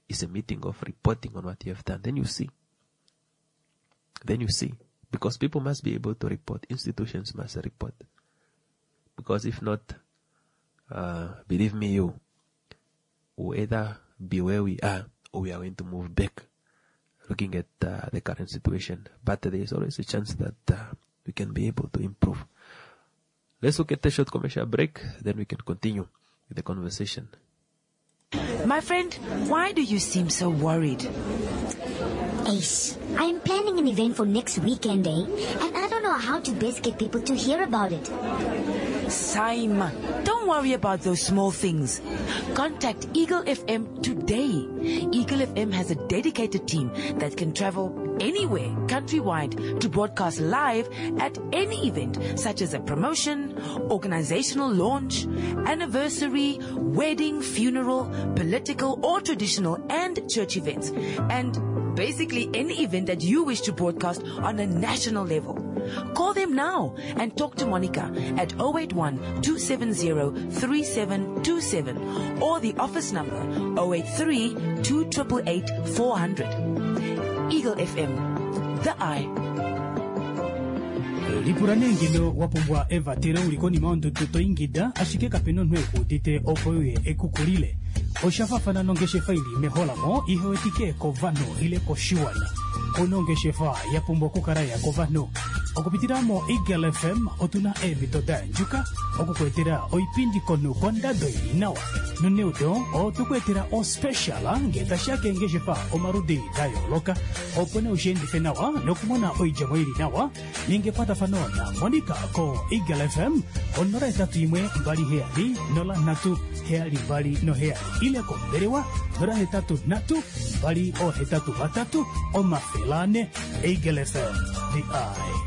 is a meeting of reporting on what you have done. Then you see. Then you see. Because people must be able to report. Institutions must report. Because if not, uh, believe me, you will either be where we are or we are going to move back looking at uh, the current situation. But there is always a chance that uh, we can be able to improve. Let's look at a short commercial break, then we can continue with the conversation. My friend, why do you seem so worried? Ace, I'm planning an event for next weekend, eh? And I don't know how to best get people to hear about it. Simon, don't worry about those small things. Contact Eagle F M today. Eagle F M has a dedicated team that can travel anywhere countrywide to broadcast live at any event, such as a promotion, organizational launch, anniversary, wedding, funeral, political or traditional and church events, and basically any event that you wish to broadcast on a national level. Call them now and talk to Monica at zero eight one, two seven zero, three seven two seven or the office number zero eight three, two eight eight, four hundred. Eagle F M, the eye. Lipuranengilo wapumbwa eva tere ulikoni maondo tuto ingida ashike kapeno nweku dite opoye ekukulile. Oshafafana nongeshe faili mehola mo ihewetike kovano ile koshiwana. Onongeshe fa ya pumbo kukaraya kovano. Okupitiramo Eagle F M otuna ebitoda njuka. Okukwetera oipindi konu konda doi nawa. Nuneudo o tukwetera o speciala ngeta shake ngeshe fa omarudi dayo loka. Opone ushendi fenawa nokumona oijamoiri nawa. Ninge pata fanona Monica ko Eagle F M onora etatu imwe mbali heali nola natu heali mbali no heali ile ko berewa nora hetatu natu mbali o hetatu batatu o mafelane Eagle F M, the eye.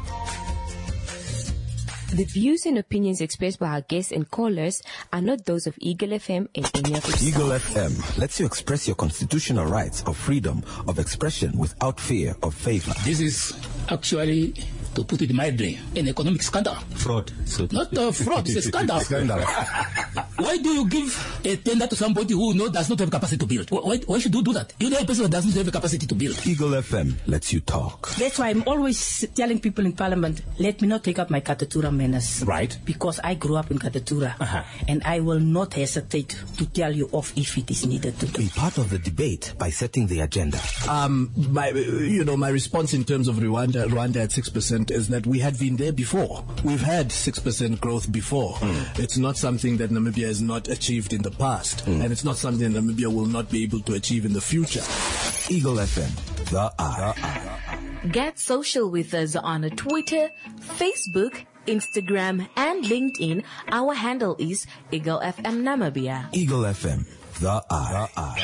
The views and opinions expressed by our guests and callers are not those of Eagle F M and any of its Eagle staff. F M lets you express your constitutional rights of freedom of expression without fear of favor. This is actually, to put it mildly, an economic scandal. Fraud. So Not uh, fraud, it's a scandal. Scandal. Why do you give a tender to somebody who no, does not have capacity to build? Why, why should you do that? You know a person that doesn't have a capacity to build. Eagle F M lets you talk. That's why I'm always telling people in Parliament, let me not take up my Katatura manners. Right. Because I grew up in Katatura. Uh-huh. And I will not hesitate to tell you off if it is needed to do. Be part of the debate by setting the agenda. Um, my, you know, my response in terms of Rwanda, Rwanda at six percent is that we had been there before. We've had six percent growth before. Mm. It's not something that Namibia has not achieved in the past. Mm. And it's not something that Namibia will not be able to achieve in the future. Eagle F M, the eye. Get social with us on Twitter, Facebook, Instagram, and LinkedIn. Our handle is Eagle F M Namibia. Eagle F M, the eye.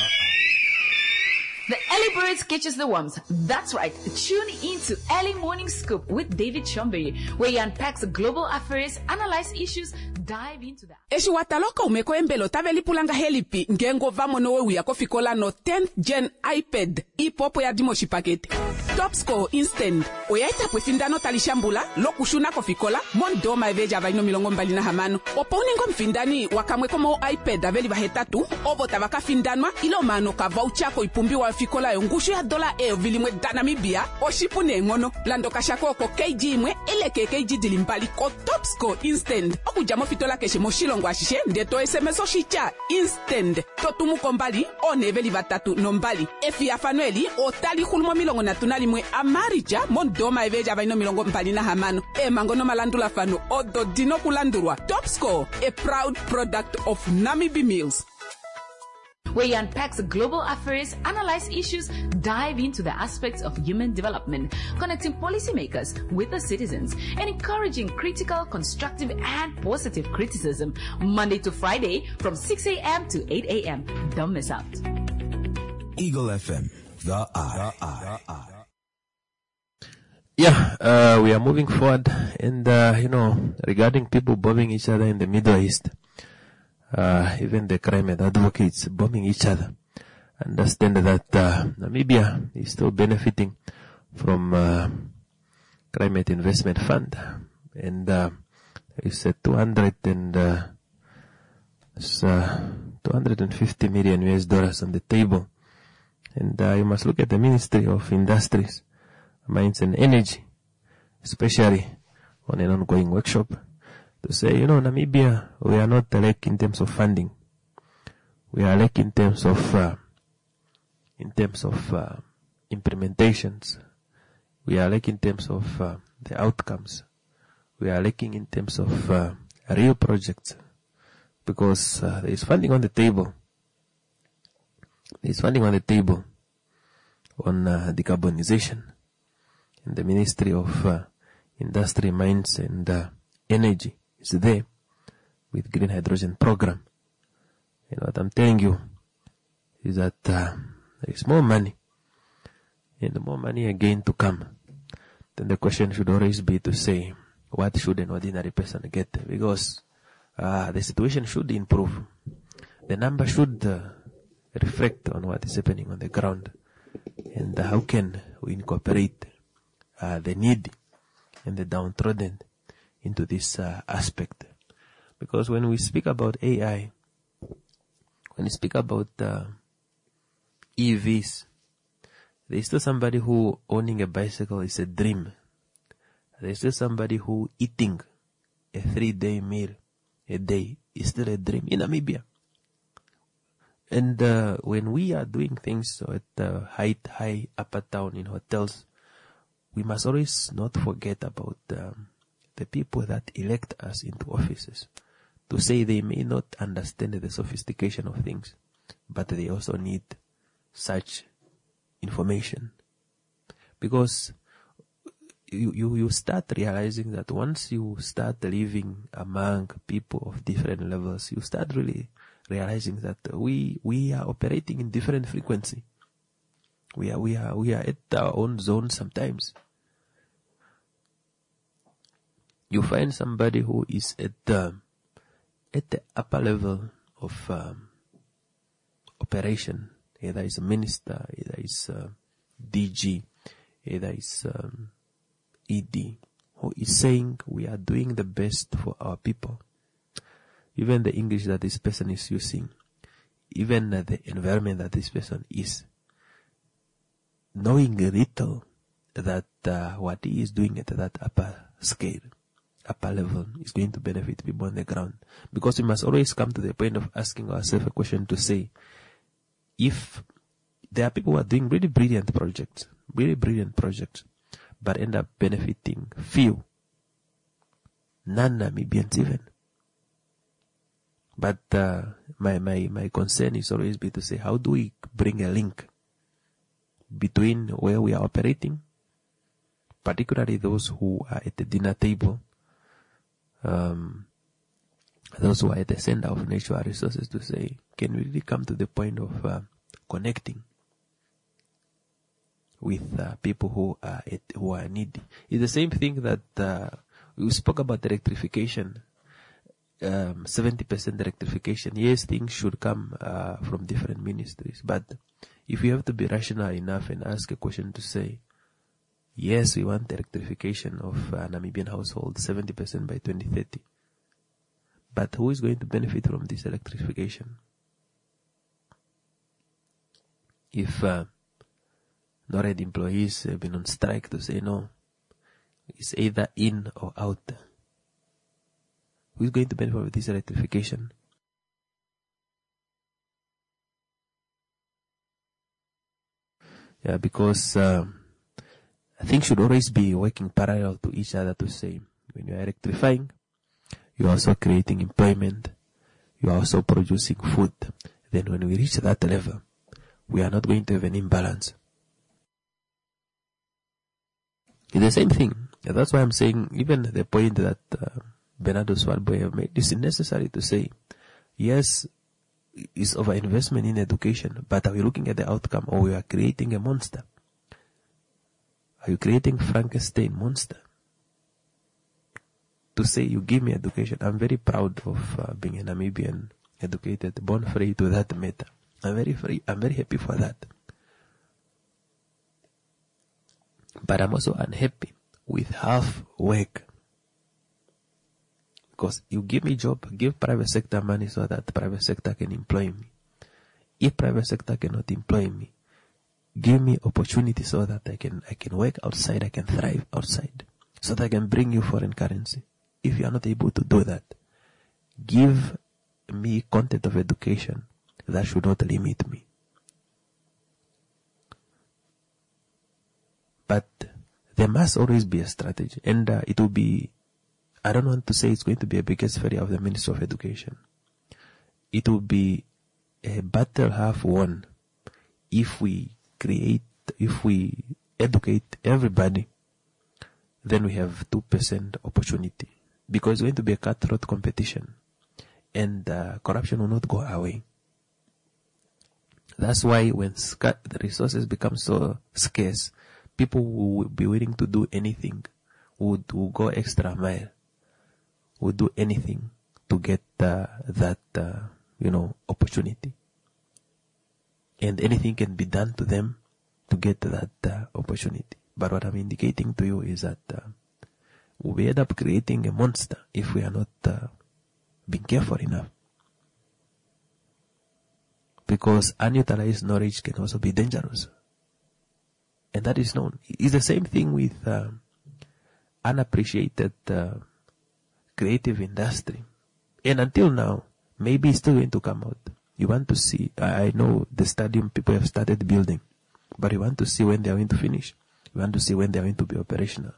The early birds catches the worms. That's right. Tune into Early Morning Scoop with David Chombe, where he unpacks global affairs, analyze issues, dive into that. Eshiwataloka umeko embelo taveli pulanga helipi ngengo vamo nowe uya kofikola no tenth gen iPad ipopo ya dimoshi pakete. Top score instant. Oyaita pwefindano talishambula lokushuna kofikola mondo maeveja vaino milongo mbali na hamano. Oponingo mfindani wakamwe komo iPad aveli vahetatu obo tavaka findanwa ilo mano ka voucher ipumbi wa fikola yongushu ya dola e vilimwe danamibia oshipune ngono lando kashako ko K G imwe ele ke K G dilimbali ko top score instant okujamo fitola keshe moshilongo ashishe ndeto S M S oshicha instant totumu kombali oneveli batatu nombali efi afanueli otali hulmo milongo natunali mwe amarija mondoma eveja vaino milongo mbali na hamano e mangono malandula fano odo dino kulandurwa top score a proud product of Namibi Mills, where he unpacks global affairs, analyze issues, dive into the aspects of human development, connecting policymakers with the citizens, and encouraging critical, constructive, and positive criticism. Monday to Friday from six a.m. to eight a.m. Don't miss out. Eagle F M, the eye. Yeah, uh, we are moving forward, and uh, you know, regarding people bombing each other in the Middle East. Uh, even the climate advocates bombing each other. Understand that uh, Namibia is still benefiting from uh, climate investment fund, and uh, it's a two hundred and uh, it's, uh, two hundred fifty million U S dollars on the table And uh, you must look at the Ministry of Industries, Mines and Energy, especially on an ongoing workshop, to say, you know, Namibia, we are not lack in terms of funding. We are lack in terms of, uh, in terms of uh, implementations. We are lack in terms of uh, the outcomes. We are lacking in terms of uh, real projects, because uh, there is funding on the table. There is funding on the table on uh, decarbonization, and the Ministry of uh, Industry, Mines and uh, Energy is there with green hydrogen program. And what I'm telling you is that uh, there is more money, and more money again to come. Then the question should always be to say, what should an ordinary person get? Because uh, the situation should improve. The number should uh, reflect on what is happening on the ground. And uh, how can we incorporate uh, the needy and the downtrodden into this uh, aspect? Because when we speak about A I, when we speak about uh, E Vs, there is still somebody who owning a bicycle is a dream. There is still somebody who eating a three-day meal a day is still a dream in Namibia. And uh, when we are doing things at the high, high upper town in hotels, we must always not forget about um, the people that elect us into offices. To say they may not understand the sophistication of things, but they also need such information. Because you, you, you start realizing that once you start living among people of different levels, you start really realizing that we, we are operating in different frequency. We are, we are, we are at our own zone sometimes. You find somebody who is at the, at the upper level of um, operation, either is a minister, either is a D G, either is um, E D, who is saying we are doing the best for our people. Even the English that this person is using, even uh, the environment that this person is, knowing little that uh, what he is doing at that upper scale, upper level, is going to benefit people on the ground. Because we must always come to the point of asking ourselves a question to say, if there are people who are doing really brilliant projects, really brilliant projects, but end up benefiting few, non-Namibians even. But uh, my, my, my concern is always be to say, how do we bring a link between where we are operating, particularly those who are at the dinner table, um, those who are at the center of natural resources, to say, can we really come to the point of uh, connecting with uh, people who are at, who are needy? It's the same thing that uh, we spoke about electrification. Um, seventy percent electrification. Yes, things should come uh, from different ministries, but if you have to be rational enough and ask a question to say, yes, we want electrification of uh, Namibian households seventy percent by twenty thirty, but who is going to benefit from this electrification? If uh, NORAD employees have been on strike to say no, it's either in or out. Who is going to benefit from this electrification? Yeah, because um, things should always be working parallel to each other to say, when you are electrifying, you are also creating employment, you are also producing food. Then when we reach that level, we are not going to have an imbalance. It's the same thing. Yeah, that's why I'm saying, even the point that uh, Bernardo Swartboy have made, it's necessary to say, yes, it's over investment in education, but are we looking at the outcome, or we are creating a monster? Are you creating Frankenstein monster? To say, you give me education. I'm very proud of uh, being a Namibian, educated, born free to that matter. I'm very free. I'm very happy for that. But I'm also unhappy with half work. Because you give me job, give private sector money so that private sector can employ me. If private sector cannot employ me, give me opportunity so that I can, I can work outside, I can thrive outside, so that I can bring you foreign currency. If you are not able to do that, give me content of education that should not limit me. But there must always be a strategy, and uh, it will be, I don't want to say it's going to be a biggest failure of the Ministry of Education. It will be a battle half won if we create, if we educate everybody, then we have two percent opportunity. Because it's going to be a cutthroat competition, and uh, corruption will not go away. That's why when sc- the resources become so scarce, people will be willing to do anything, would will go extra mile, would do anything to get uh, that, uh, you know, opportunity. And anything can be done to them to get that uh, opportunity. But what I'm indicating to you is that uh, we end up creating a monster if we are not uh, being careful enough. Because unutilized knowledge can also be dangerous. And that is known. It's the same thing with uh, unappreciated uh, creative industry. And until now, maybe it's still going to come out. You want to see, I know the stadium people have started building, but you want to see when they are going to finish. You want to see when they are going to be operational.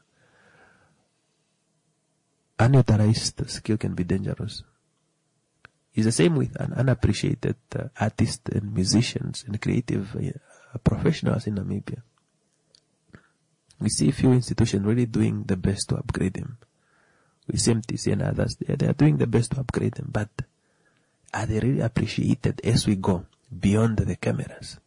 Unutilized skill can be dangerous. It's the same with an unappreciated uh, artists and musicians and creative uh, professionals in Namibia. We see a few institutions really doing the best to upgrade them. We see M T C and others, they, they are doing the best to upgrade them, but are they really appreciated as we go beyond the cameras?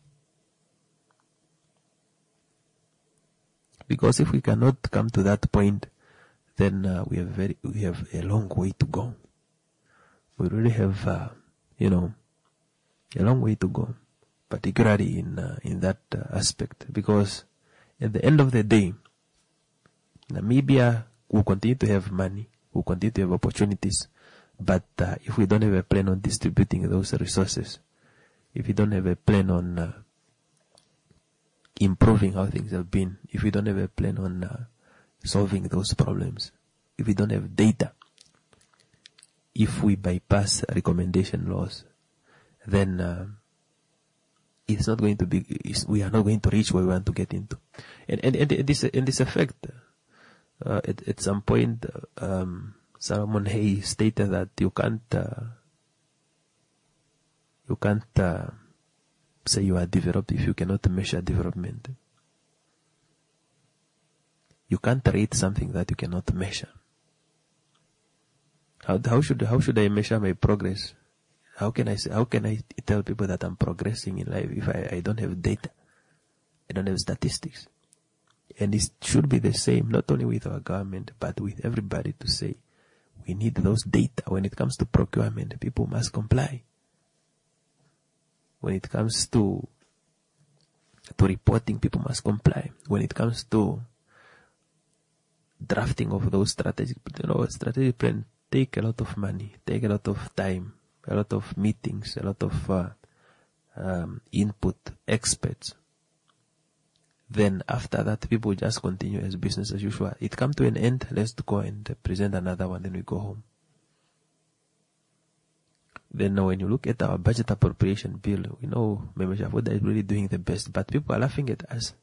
Because if we cannot come to that point, then uh, we have very we have a long way to go. We really have, uh, you know, a long way to go, particularly in uh, in that uh, aspect. Because at the end of the day, Namibia will continue to have money, will continue to have opportunities, but uh, if we don't have a plan on distributing those resources, if we don't have a plan on uh, improving how things have been, if we don't have a plan on uh, solving those problems, if we don't have data, if we bypass recommendation laws, then uh, it's not going to be, it's, we are not going to reach where we want to get into. And, and, and this, and this effect, uh, at, at some point, um, Solomon Hay stated that you can't, uh, you can't, uh, say you are developed if you cannot measure development. You can't rate something that you cannot measure. How, how should, how should I measure my progress? How can I say, how can I tell people that I'm progressing in life if I, I don't have data? I don't have statistics. And it should be the same, not only with our government, but with everybody to say, we need those data. When it comes to procurement, people must comply. When it comes to, to reporting, people must comply. When it comes to drafting of those strategic, you know, strategic plan take a lot of money, take a lot of time, a lot of meetings, a lot of uh, um, input, experts. Then after that, people just continue as business as usual. It come to an end, let's go and present another one, then we go home. Then when you look at our budget appropriation bill, we know Meme Shafuda is really doing the best, but people are laughing at us.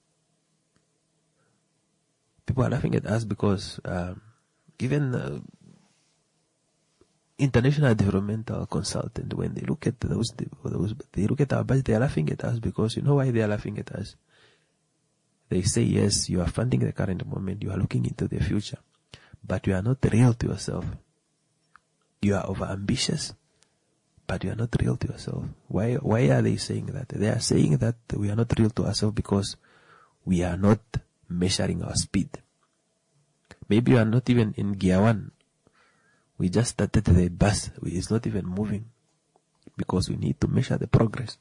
People are laughing at us because um, even uh, international developmental consultant, when they look at those, those, they look at our budget, they are laughing at us because you know why they are laughing at us? They say, yes, you are funding the current moment, you are looking into the future, but you are not real to yourself. You are over-ambitious, but you are not real to yourself. Why, why are they saying that? They are saying that we are not real to ourselves because we are not measuring our speed. Maybe you are not even in gear one. We just started the bus. It's not even moving because we need to measure the progress.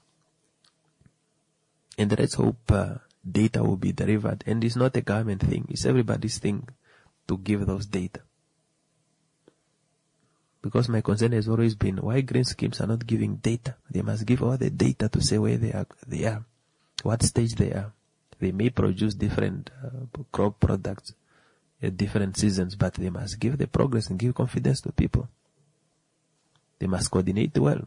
And let's hope uh, data will be delivered. And it's not a government thing. It's everybody's thing to give those data. Because my concern has always been why green schemes are not giving data. They must give all the data to say where they are. They are. what stage they are. They may produce different uh, crop products at different seasons, but they must give the progress and give confidence to people. They must coordinate well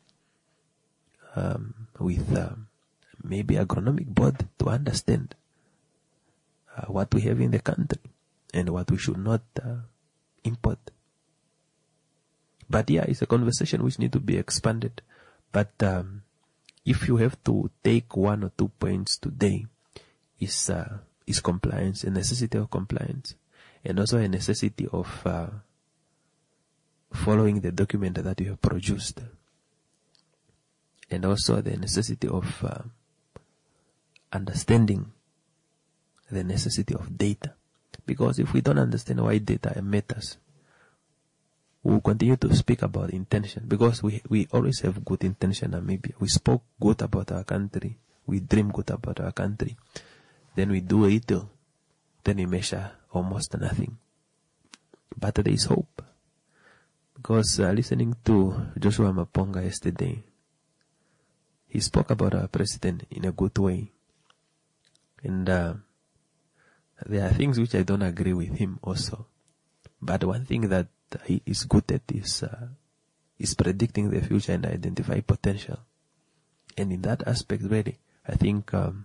um, with uh, maybe agronomic board to understand uh, what we have in the country and what we should not uh, import. But yeah, it's a conversation which needs to be expanded. But um, if you have to take one or two points today, is uh, is compliance, a necessity of compliance, and also a necessity of uh, following the document that you have produced, and also the necessity of uh, understanding the necessity of data. Because if we don't understand why data matters, we will continue to speak about intention, because we we always have good intention in Namibia. We spoke good about our country, we dream good about our country, then we do it, then we measure almost nothing. But there is hope, because uh, listening to Joshua Maponga yesterday, he spoke about our president in a good way, and uh, there are things which I don't agree with him also. But one thing that he is good at is uh, is predicting the future and identify potential. And in that aspect, really, I think um,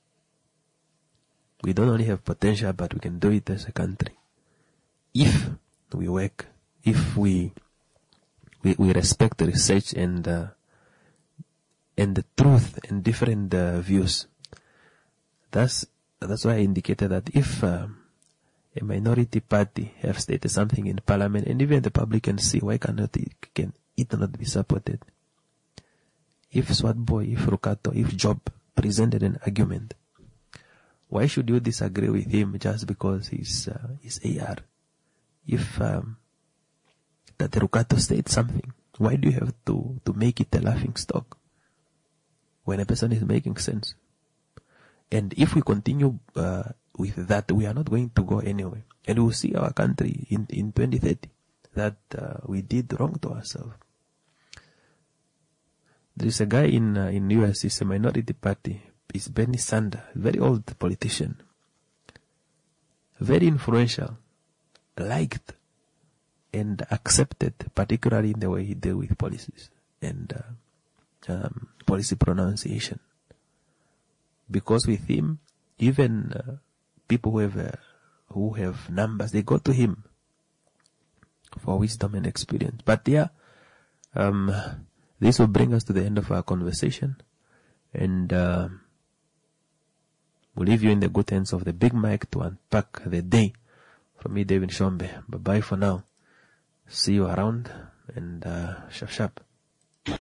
we don't only have potential, but we can do it as a country. If we work, if we we, we respect the research and uh, and the truth and different uh, views. That's that's why I indicated that if um, a minority party have stated something in parliament, and even the public can see, why cannot it, can it not be supported? If Swartboy, if Rukato, if Job presented an argument, why should you disagree with him just because he's uh, he's A R? If um, that Rukato stated something, why do you have to to make it a laughing stock when a person is making sense? And if we continue uh, with that, we are not going to go anywhere. And we will see our country in, in twenty thirty that uh, we did wrong to ourselves. There is a guy in uh, in U S, he's a minority party. It's Bernie Sanders, very old politician. Very influential, liked and accepted, particularly in the way he dealt with policies and uh, um, policy pronunciation. Because with him, even uh, people who have uh, who have numbers, they go to him for wisdom and experience. But yeah, um, this will bring us to the end of our conversation, and uh, we'll leave you in the good hands of the big mic to unpack the day. From me, David Shombe. Bye bye for now. See you around, and uh, sharp sharp.